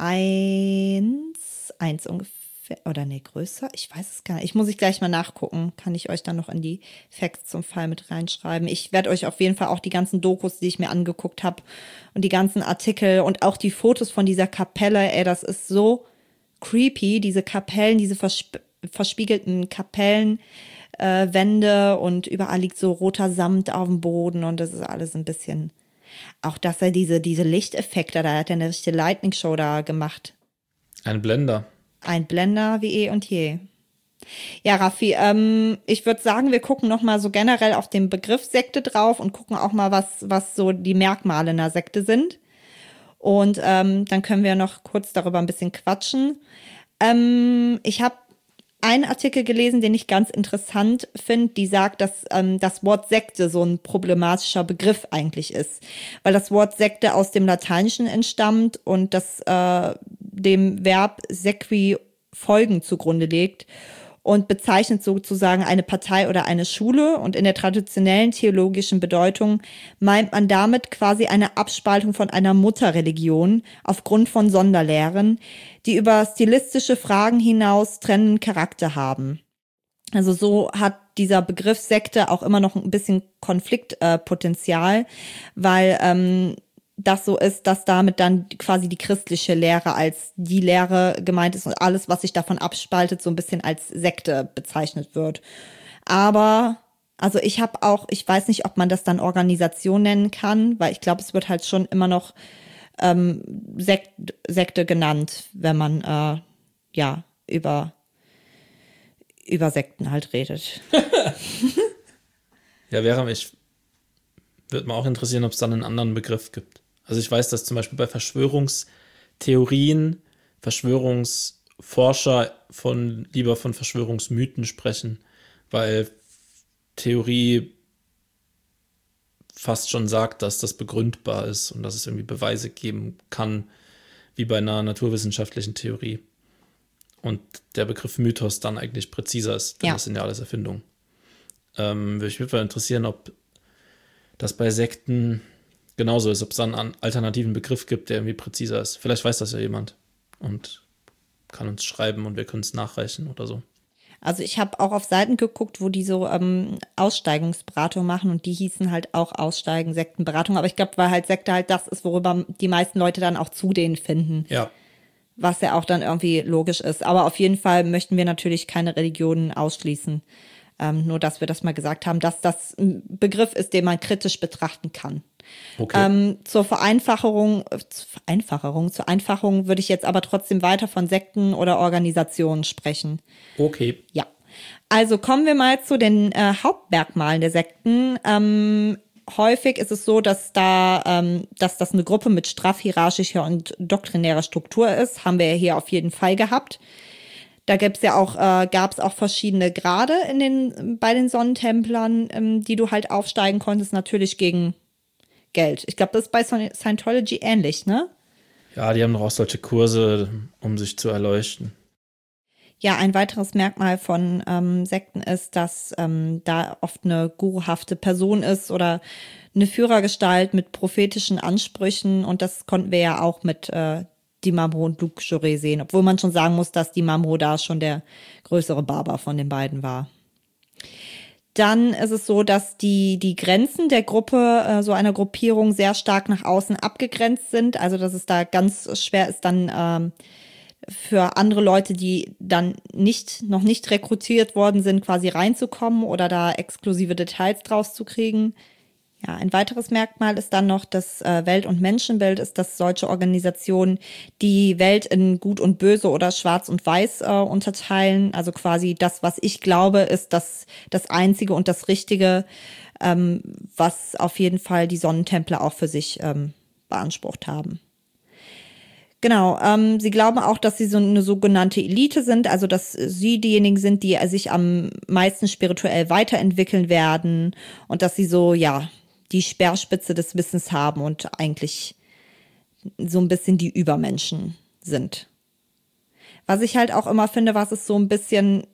eins, eins ungefähr, oder nee, größer, ich weiß es gar nicht. Ich muss ich gleich mal nachgucken, kann ich euch dann noch in die Facts zum Fall mit reinschreiben. Ich werde euch auf jeden Fall auch die ganzen Dokus, die ich mir angeguckt habe und die ganzen Artikel und auch die Fotos von dieser Kapelle, ey, das ist so creepy, diese Kapellen, diese versp verspiegelten Kapellenwände äh, Wände und überall liegt so roter Samt auf dem Boden und das ist alles ein bisschen, auch dass er diese, diese Lichteffekte, da hat er eine richtige Lightning-Show da gemacht. ein Blender? Ein Blender wie eh und je. Ja, Raffi, ähm, ich würde sagen, wir gucken noch mal so generell auf den Begriff Sekte drauf und gucken auch mal, was, was so die Merkmale einer Sekte sind. Und ähm, dann können wir noch kurz darüber ein bisschen quatschen. Ähm, ich habe einen Artikel gelesen, den ich ganz interessant finde, die sagt, dass ähm, das Wort Sekte so ein problematischer Begriff eigentlich ist, weil das Wort Sekte aus dem Lateinischen entstammt und das äh, dem Verb sequi folgen zugrunde legt und bezeichnet sozusagen eine Partei oder eine Schule und in der traditionellen theologischen Bedeutung meint man damit quasi eine Abspaltung von einer Mutterreligion aufgrund von Sonderlehren, die über stilistische Fragen hinaus trennenden Charakter haben. Also so hat dieser Begriff Sekte auch immer noch ein bisschen Konfliktpotenzial, äh, weil ähm, das so ist, dass damit dann quasi die christliche Lehre als die Lehre gemeint ist und alles, was sich davon abspaltet, so ein bisschen als Sekte bezeichnet wird. Aber, also ich habe auch, ich weiß nicht, ob man das dann Organisation nennen kann, weil ich glaube, es wird halt schon immer noch ähm, Sekt, Sekte genannt, wenn man äh, ja über, über Sekten halt redet. Ja, wäre mich, würde mich auch interessieren, ob es dann einen anderen Begriff gibt. Also ich weiß, dass zum Beispiel bei Verschwörungstheorien Verschwörungsforscher von lieber von Verschwörungsmythen sprechen, weil Theorie fast schon sagt, dass das begründbar ist und dass es irgendwie Beweise geben kann, wie bei einer naturwissenschaftlichen Theorie. Und der Begriff Mythos dann eigentlich präziser ist, denn Ja. das sind ja alles Erfindungen. Ähm, würde mich mal interessieren, ob das bei Sekten genauso ist, ob es dann einen alternativen Begriff gibt, der irgendwie präziser ist. Vielleicht weiß das ja jemand und kann uns schreiben und wir können es nachreichen oder so. Also ich habe auch auf Seiten geguckt, wo die so ähm, Aussteigungsberatung machen und die hießen halt auch Aussteigen, Sektenberatung. Aber ich glaube, weil halt Sekte halt das ist, worüber die meisten Leute dann auch zu denen finden. Ja. Was ja auch dann irgendwie logisch ist. Aber auf jeden Fall möchten wir natürlich keine Religionen ausschließen. Ähm, nur, dass wir das mal gesagt haben, dass das ein Begriff ist, den man kritisch betrachten kann. Okay. Ähm, zur Vereinfachung, äh, zur Vereinfachung, zur Einfachung würde ich jetzt aber trotzdem weiter von Sekten oder Organisationen sprechen. Okay. Ja. Also kommen wir mal zu den äh, Hauptmerkmalen der Sekten. Ähm, häufig ist es so, dass da, ähm, dass das eine Gruppe mit straff hierarchischer und doktrinärer Struktur ist. Haben wir ja hier auf jeden Fall gehabt. Da gibt's ja auch, äh, gab es auch verschiedene Grade in den, bei den Sonnentemplern, ähm, die du halt aufsteigen konntest, natürlich gegen Geld. Ich glaube, das ist bei Scientology ähnlich, ne? Ja, die haben doch auch solche Kurse, um sich zu erleuchten. Ja, ein weiteres Merkmal von ähm, Sekten ist, dass ähm, da oft eine guruhafte Person ist oder eine Führergestalt mit prophetischen Ansprüchen. Und das konnten wir ja auch mit äh, Dimambro und Luc Jouret sehen, obwohl man schon sagen muss, dass Dimambro da schon der größere Barber von den beiden war. Dann ist es so, dass die, die Grenzen der Gruppe, äh, so einer Gruppierung, sehr stark nach außen abgegrenzt sind. Also, dass es da ganz schwer ist, dann ähm, für andere Leute, die dann nicht, noch nicht rekrutiert worden sind, quasi reinzukommen oder da exklusive Details draus zu kriegen. Ja, ein weiteres Merkmal ist dann noch das äh, Welt- und Menschenbild, ist, dass solche Organisationen die Welt in Gut und Böse oder Schwarz und Weiß äh, unterteilen. Also quasi das, was ich glaube, ist das, das Einzige und das Richtige. ähm, was auf jeden Fall die Sonnentempler auch für sich ähm, beansprucht haben. Genau, ähm, sie glauben auch, dass sie so eine sogenannte Elite sind, also dass sie diejenigen sind, die sich am meisten spirituell weiterentwickeln werden und dass sie so, ja, die Speerspitze des Wissens haben und eigentlich so ein bisschen die Übermenschen sind. Was ich halt auch immer finde, was es so ein bisschen,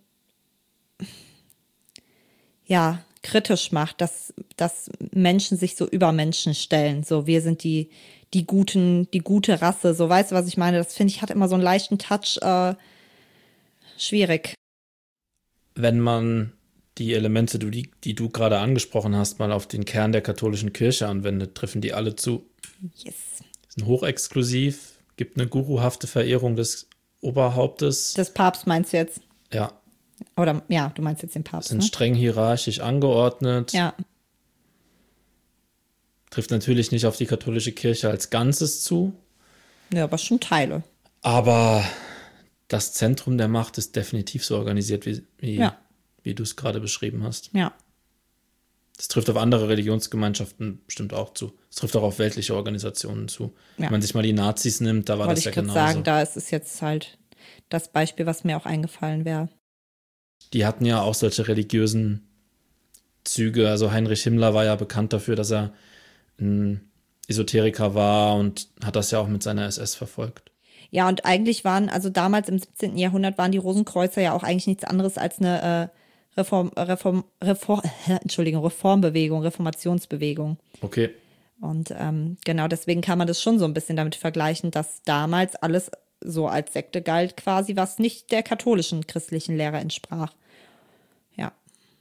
ja, kritisch macht, dass, dass Menschen sich so über Menschen stellen. So, wir sind die, die guten, die gute Rasse. So, weißt du, was ich meine? Das finde ich, hat immer so einen leichten Touch, äh, schwierig. Wenn man die Elemente, die, die du gerade angesprochen hast, mal auf den Kern der katholischen Kirche anwendet, treffen die alle zu. Yes. Sind hochexklusiv, gibt eine guruhafte Verehrung des Oberhauptes. Des Papst meinst du jetzt? Ja. Oder, ja, du meinst jetzt den Papst, Sind ne? streng hierarchisch angeordnet. Ja. Trifft natürlich nicht auf die katholische Kirche als Ganzes zu. Ja, aber schon Teile. Aber das Zentrum der Macht ist definitiv so organisiert, wie, wie, Ja. wie du es gerade beschrieben hast. Ja. Das trifft auf andere Religionsgemeinschaften bestimmt auch zu. Es trifft auch auf weltliche Organisationen zu. Ja. Wenn man sich mal die Nazis nimmt, da war Wollte das ja ich gerade genauso. sagen, da ist es jetzt halt das Beispiel, was mir auch eingefallen wäre. Die hatten ja auch solche religiösen Züge. Also Heinrich Himmler war ja bekannt dafür, dass er ein Esoteriker war und hat das ja auch mit seiner S S verfolgt. Ja, und eigentlich waren, also damals im siebzehnten Jahrhundert waren die Rosenkreuzer ja auch eigentlich nichts anderes als eine äh, Reform, Reform, Reform, Entschuldigung, Reformbewegung, Reformationsbewegung. Okay. Und ähm, genau deswegen kann man das schon so ein bisschen damit vergleichen, dass damals alles so als Sekte galt quasi, was nicht der katholischen christlichen Lehre entsprach. Ja.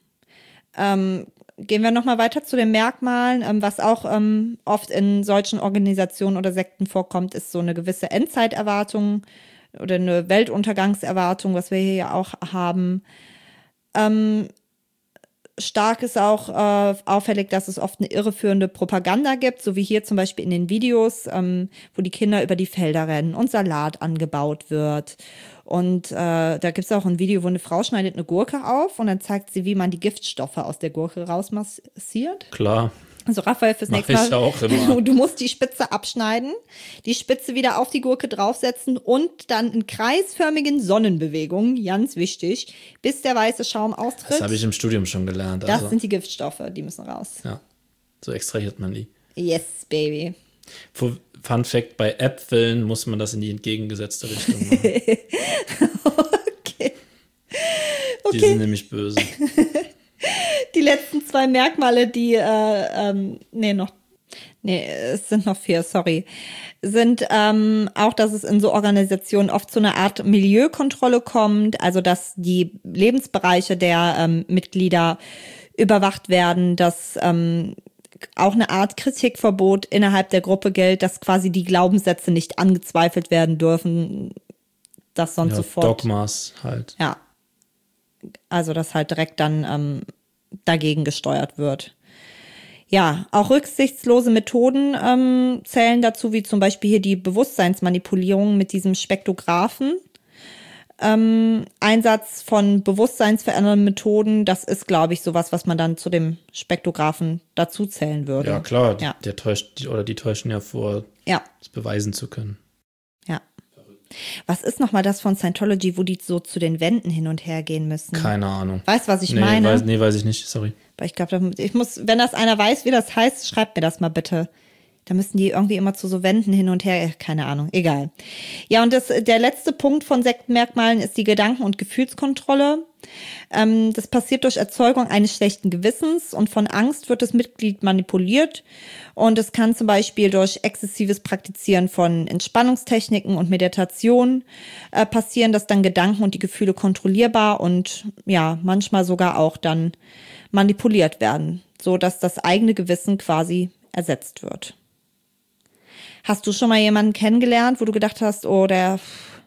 Ähm, gehen wir nochmal weiter zu den Merkmalen. Ähm, was auch ähm, oft in solchen Organisationen oder Sekten vorkommt, ist so eine gewisse Endzeiterwartung oder eine Weltuntergangserwartung, was wir hier ja auch haben. Ähm, stark ist auch äh, auffällig, dass es oft eine irreführende Propaganda gibt, so wie hier zum Beispiel in den Videos, ähm, wo die Kinder über die Felder rennen und Salat angebaut wird. Und äh, da gibt es auch ein Video, wo eine Frau schneidet eine Gurke auf und dann zeigt sie, wie man die Giftstoffe aus der Gurke rausmassiert. Klar. Also Raphael, fürs Mach nächste Mal, ich auch immer. du musst die Spitze abschneiden, die Spitze wieder auf die Gurke draufsetzen und dann in kreisförmigen Sonnenbewegungen, ganz wichtig, bis der weiße Schaum austritt. Das habe ich im Studium schon gelernt. Das Also, sind die Giftstoffe, die müssen raus. ja, so extrahiert man die. Yes, baby. Fun Fact, bei Äpfeln muss man das in die entgegengesetzte Richtung machen. Okay. Die Okay, sind nämlich böse. die letzten zwei Merkmale, die, äh, ähm, nee, noch, nee, es sind noch vier, sorry, sind ähm, auch, dass es in so Organisationen oft zu einer Art Milieukontrolle kommt, also dass die Lebensbereiche der ähm, Mitglieder überwacht werden, dass ähm, auch eine Art Kritikverbot innerhalb der Gruppe gilt, dass quasi die Glaubenssätze nicht angezweifelt werden dürfen, dass sonst Ja, sofort. Dogmas halt. Ja. Also, dass halt direkt dann ähm, dagegen gesteuert wird. Ja, auch rücksichtslose Methoden ähm, zählen dazu, wie zum Beispiel hier die Bewusstseinsmanipulierung mit diesem Spektrographen. Ähm, Einsatz von bewusstseinsverändernden Methoden, das ist, glaube ich, sowas, was man dann zu dem Spektrographen dazu zählen würde. Ja, klar, Ja. der täuscht, oder die täuschen ja vor, Ja, das beweisen zu können. ja. Was ist nochmal das von Scientology, wo die so zu den Wänden hin und her gehen müssen? Keine Ahnung. Weißt du, was ich nee, meine? Weiß, nee, weiß ich nicht, sorry. Aber ich glaube, ich muss, wenn das einer weiß, wie das heißt, schreibt mir das mal bitte. Da müssen die irgendwie immer zu so Wänden hin und her, keine Ahnung, egal. Ja, und das, der letzte Punkt von Sektenmerkmalen ist die Gedanken- und Gefühlskontrolle. Ähm, das passiert durch Erzeugung eines schlechten Gewissens und von Angst wird das Mitglied manipuliert. Und es kann zum Beispiel durch exzessives Praktizieren von Entspannungstechniken und Meditation äh, passieren, dass dann Gedanken und die Gefühle kontrollierbar und ja, manchmal sogar auch dann manipuliert werden, so dass das eigene Gewissen quasi ersetzt wird. Hast du schon mal jemanden kennengelernt, wo du gedacht hast, oh, der...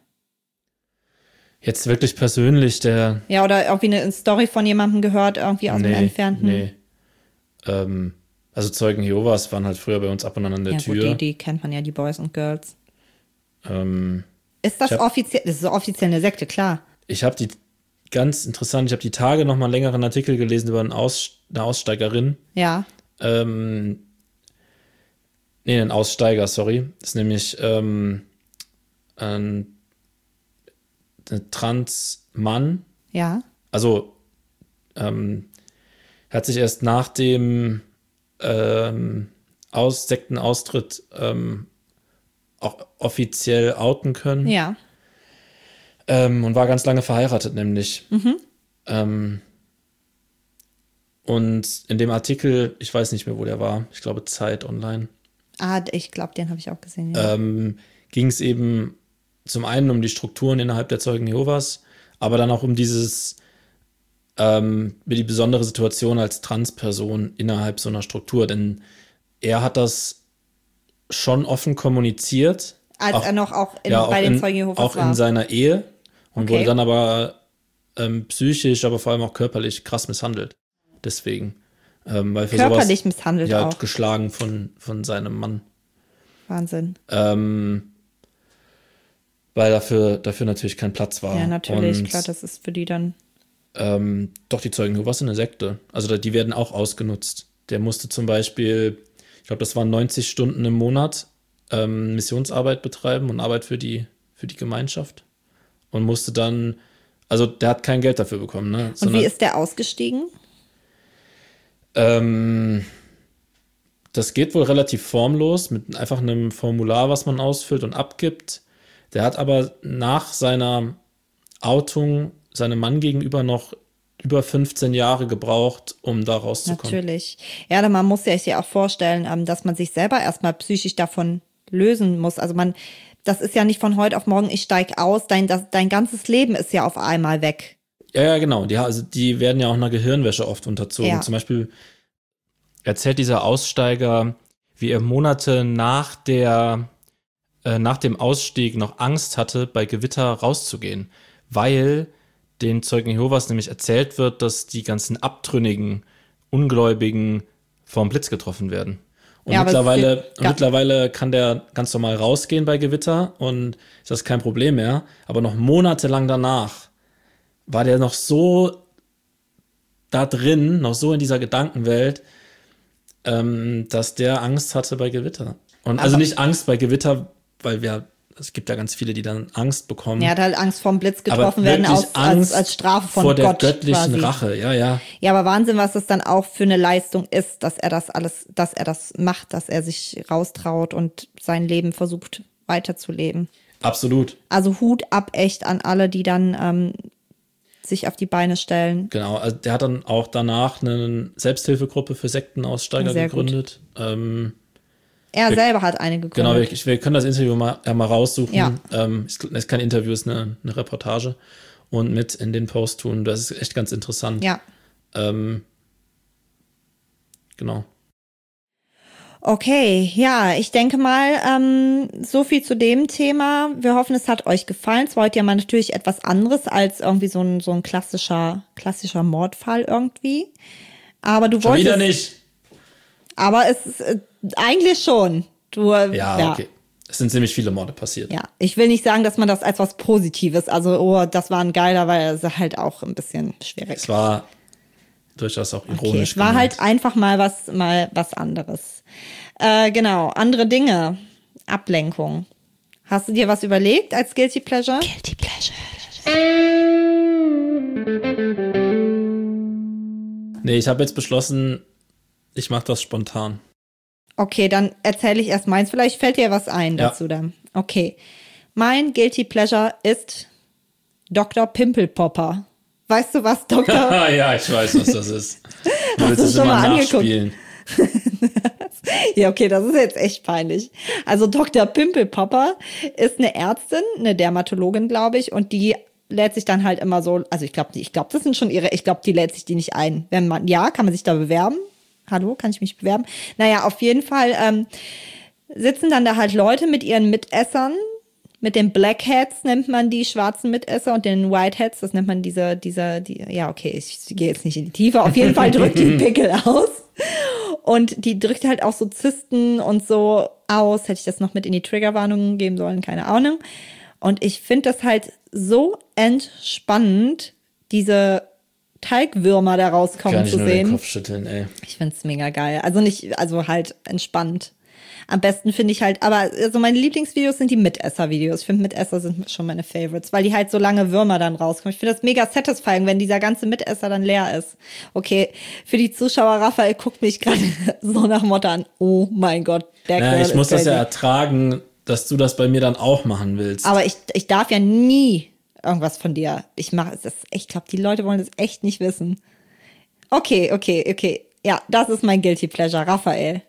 Jetzt wirklich persönlich, der... Ja, oder irgendwie eine Story von jemandem gehört, irgendwie aus nee, dem Entfernten? Nee, ähm, also Zeugen Jehovas waren halt früher bei uns ab und an an der Ja, Tür. gut, die, die kennt man ja, die Boys und Girls. Ähm, Ist das ich hab- offiziell? Das ist offiziell eine Sekte, klar. ich habe die ganz interessant, ich habe die Tage noch mal einen längeren Artikel gelesen über einen Aus, eine Aussteigerin. Ja. Ähm, nee, ein Aussteiger, sorry. Das ist nämlich ähm, ein, ein Trans-Mann. Ja. Also, ähm, er hat sich erst nach dem ähm, Aus Sektenaustritt ähm, auch offiziell outen können. Ja. Ähm, und war ganz lange verheiratet, nämlich. Mhm. Ähm, und in dem Artikel, ich weiß nicht mehr, wo der war, ich glaube Zeit Online, Ah, ich glaube, den habe ich auch gesehen. Ja. ähm, ging es eben zum einen um die Strukturen innerhalb der Zeugen Jehovas, aber dann auch um dieses, ähm, die besondere Situation als Transperson innerhalb so einer Struktur. Denn er hat das schon offen kommuniziert. Als auch, er noch auch, in, ja, bei auch den in, Zeugen Jehovas auch war. in seiner Ehe und Okay. wurde dann aber ähm, psychisch, aber vor allem auch körperlich krass misshandelt. Deswegen. Ähm, weil für Körperlich sowas, misshandelt ja, auch. geschlagen von, von seinem Mann. Wahnsinn. Ähm, weil dafür, dafür natürlich kein Platz war. Ja, natürlich. Und, Klar, das ist für die dann. ähm, doch, die Zeugen Jehovas sind eine Sekte. Also die werden auch ausgenutzt. Der musste zum Beispiel, ich glaube, das waren neunzig Stunden im Monat ähm, Missionsarbeit betreiben und Arbeit für die, für die Gemeinschaft. Und musste dann, also der hat kein Geld dafür bekommen. Ne? Und Sondern, wie ist der ausgestiegen? Ähm, das geht wohl relativ formlos mit einfach einem Formular, was man ausfüllt und abgibt. Der hat aber nach seiner Outung seinem Mann gegenüber noch über fünfzehn Jahre gebraucht, um da rauszukommen. Natürlich. Ja, man muss sich ja auch vorstellen, ähm, dass man sich selber erstmal psychisch davon lösen muss. Also man, das ist ja nicht von heute auf morgen, ich steig aus, dein, das, dein ganzes Leben ist ja auf einmal weg. Ja, ja, genau. Die, also die werden ja auch einer Gehirnwäsche oft unterzogen. Ja. Zum Beispiel erzählt dieser Aussteiger, wie er Monate nach der, äh, nach dem Ausstieg noch Angst hatte, bei Gewitter rauszugehen, weil den Zeugen Jehovas nämlich erzählt wird, dass die ganzen abtrünnigen, Ungläubigen vom Blitz getroffen werden. Und, Ja, aber mittlerweile, es ist- und ja. mittlerweile kann der ganz normal rausgehen bei Gewitter und ist das kein Problem mehr. Aber noch monatelang danach war der noch so da drin, noch so in dieser Gedankenwelt, ähm, dass der Angst hatte bei Gewitter. Und also Aber- nicht Angst bei Gewitter, weil wir, es gibt ja ganz viele, die dann Angst bekommen. Er hat halt Angst vorm Blitz aber getroffen werden wirklich aus, als, Angst als Strafe von vor der Gott göttlichen quasi. Rache, ja, ja. Ja, aber Wahnsinn, was das dann auch für eine Leistung ist, dass er das alles, dass er das macht, dass er sich raustraut und sein Leben versucht weiterzuleben. Absolut. Also Hut ab echt an alle, die dann ähm, sich auf die Beine stellen. Genau, also der hat dann auch danach eine Selbsthilfegruppe für Sektenaussteiger Sehr gut. gegründet. Ähm, Er Wir- selber hat eine genau, gegründet. wir, wir können das Interview mal, ja, mal raussuchen. Ja. Ähm, es ist kein Interview, es ist eine, eine Reportage und mit in den Post tun. Das ist echt ganz interessant. Ja. Ähm, genau. Okay, ja, ich denke mal, ähm, so viel zu dem Thema. Wir hoffen, es hat euch gefallen. Es war heute ja mal natürlich etwas anderes als irgendwie so ein, so ein klassischer, klassischer Mordfall irgendwie. Aber du Schon wolltest. wieder nicht. Aber es ist äh, eigentlich schon. Du, äh, Ja, okay. Es sind ziemlich viele Morde passiert. Ja, ich will nicht sagen, dass man das als was Positives, also, oh, das war ein geiler, weil es ist halt auch ein bisschen schwierig. Es war durchaus auch ironisch. Okay, es war gemeint. halt einfach mal was, mal was anderes. Äh, genau, andere Dinge. Ablenkung. Hast du dir was überlegt als Guilty Pleasure? Guilty Pleasure. Nee, ich habe jetzt beschlossen, ich mache das spontan. Okay, dann erzähle ich erst meins. Vielleicht fällt dir was ein Ja. dazu dann. Okay. Mein Guilty Pleasure ist Doktor Pimpelpopper. Weißt du, was Doktor ja, ich weiß, was das ist. Du willst du es schon immer mal angeguckt? nachspielen. Ja, okay, das ist jetzt echt peinlich. Also Doktor Pimpelpopper ist eine Ärztin, eine Dermatologin, glaube ich, und die lädt sich dann halt immer so, also ich glaube, ich glaube, das sind schon ihre, ich glaube, die lädt sich die nicht ein. Wenn man, ja, kann man sich da bewerben? Hallo, kann ich mich bewerben? Naja, auf jeden Fall ähm, sitzen dann da halt Leute mit ihren Mitessern, mit den Blackheads nennt man die schwarzen Mitesser und den Whiteheads, das nennt man diese, diese, die, ja, okay, ich gehe jetzt nicht in die Tiefe, auf jeden Fall drückt die Pickel aus. Und die drückt halt auch so Zysten und so aus. Hätte ich das noch mit in die Triggerwarnungen geben sollen, keine Ahnung. Und ich finde das halt so entspannend, diese Teigwürmer da rauskommen Kann ich zu nur sehen. den Kopf schütteln, ey. Ich find's mega geil. Also nicht, also halt entspannt. Am besten finde ich halt, aber also meine Lieblingsvideos sind die Mitesser-Videos. Ich finde, Mitesser sind schon meine Favorites, weil die halt so lange Würmer dann rauskommen. Ich finde das mega satisfying, wenn dieser ganze Mitesser dann leer ist. Okay, für die Zuschauer, Raphael guckt mich gerade so nach Motto an. Oh mein Gott, der Naja, Girl ich muss ist das ja crazy. ertragen, dass du das bei mir dann auch machen willst. Aber ich, ich darf ja nie irgendwas von dir. Ich mache es, ich glaube, die Leute wollen das echt nicht wissen. Okay, okay, okay. Ja, das ist mein Guilty Pleasure, Raphael.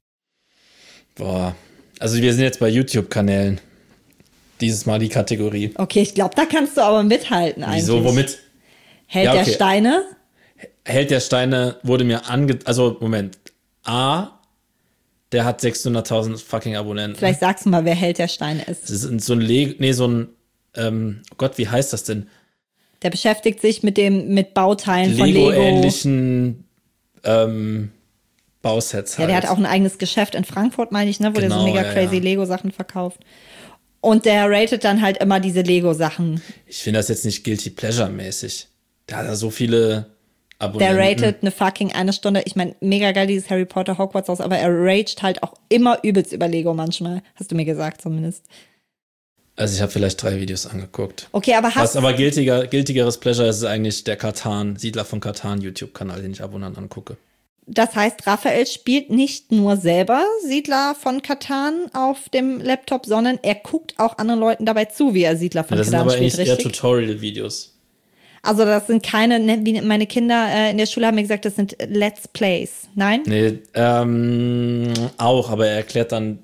Boah. Also wir sind jetzt bei YouTube-Kanälen. Dieses Mal die Kategorie. Okay, ich glaube, da kannst du aber mithalten eigentlich. Wieso, womit? Held Ja, der okay. Steine? Held der Steine wurde mir ange... Also, Moment. A, der hat sechshunderttausend fucking Abonnenten. Vielleicht sagst du mal, wer Held der Steine ist. Das ist so ein Lego... Nee, so ein... Ähm, oh Gott, wie heißt das denn? Der beschäftigt sich mit dem mit Bauteilen von Lego. Lego-ähnlichen ähm, Bausets Ja, halt. der hat auch ein eigenes Geschäft in Frankfurt, meine ich, ne, wo der so Genau, mega ja, crazy ja. Lego-Sachen verkauft. Und der ratet dann halt immer diese Lego-Sachen. Ich finde das jetzt nicht Guilty Pleasure-mäßig. Der hat da so viele Der Abonnenten. ratet eine fucking eine Stunde. Ich meine, mega geil, dieses Harry Potter Hogwarts Haus, aber er raged halt auch immer übelst über Lego manchmal. Hast du mir gesagt zumindest. Also ich habe vielleicht drei Videos angeguckt. Okay, aber hast Was aber guiltiger, guiltigeres Pleasure ist, ist eigentlich der Katan, Siedler von Katan YouTube-Kanal, den ich ab und an angucke. Das heißt, Raphael spielt nicht nur selber Siedler von Katan auf dem Laptop, sondern er guckt auch anderen Leuten dabei zu, wie er Siedler Ja, von das sind Katan aber spielt, eigentlich eher richtig? Tutorial-Videos. Also das sind keine, ne, wie meine Kinder äh, in der Schule haben mir gesagt, das sind Let's Plays. Nein? Nee, ähm, auch, aber er erklärt dann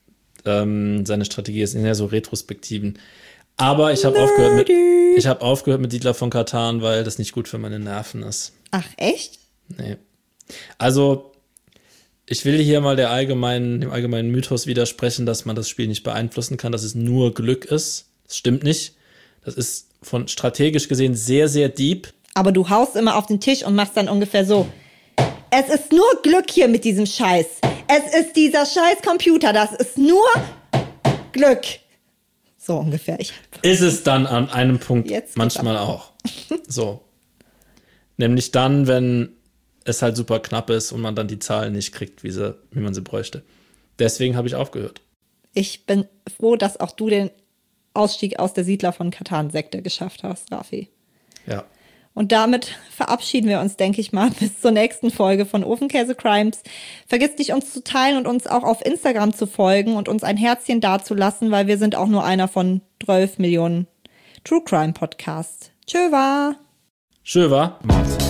ähm, seine Strategie, es sind ja so Retrospektiven. Aber ich habe aufgehört mit, ich habe aufgehört mit Siedler von Katan, weil das nicht gut für meine Nerven ist. Ach, echt? Nee. Also, ich will hier mal der allgemeinen, dem allgemeinen Mythos widersprechen, dass man das Spiel nicht beeinflussen kann, dass es nur Glück ist. Das stimmt nicht. Das ist von strategisch gesehen sehr, sehr deep. Aber du haust immer auf den Tisch und machst dann ungefähr so. Es ist nur Glück hier mit diesem Scheiß. Es ist dieser scheiß Computer. Das ist nur Glück. So ungefähr. Ich Ist es dann an einem Punkt Jetzt geht's manchmal auch. So. Nämlich dann, wenn es halt super knapp ist und man dann die Zahlen nicht kriegt, wie, sie, wie man sie bräuchte. Deswegen habe ich aufgehört. Ich bin froh, dass auch du den Ausstieg aus der Siedler von Katan-Sekte geschafft hast, Rafi. Ja. Und damit verabschieden wir uns, denke ich mal, bis zur nächsten Folge von Ofenkäse Crimes. Vergesst nicht, uns zu teilen und uns auch auf Instagram zu folgen und uns ein Herzchen dazulassen, weil wir sind auch nur einer von zwölf Millionen True Crime Podcasts. Tschö war. Schön war.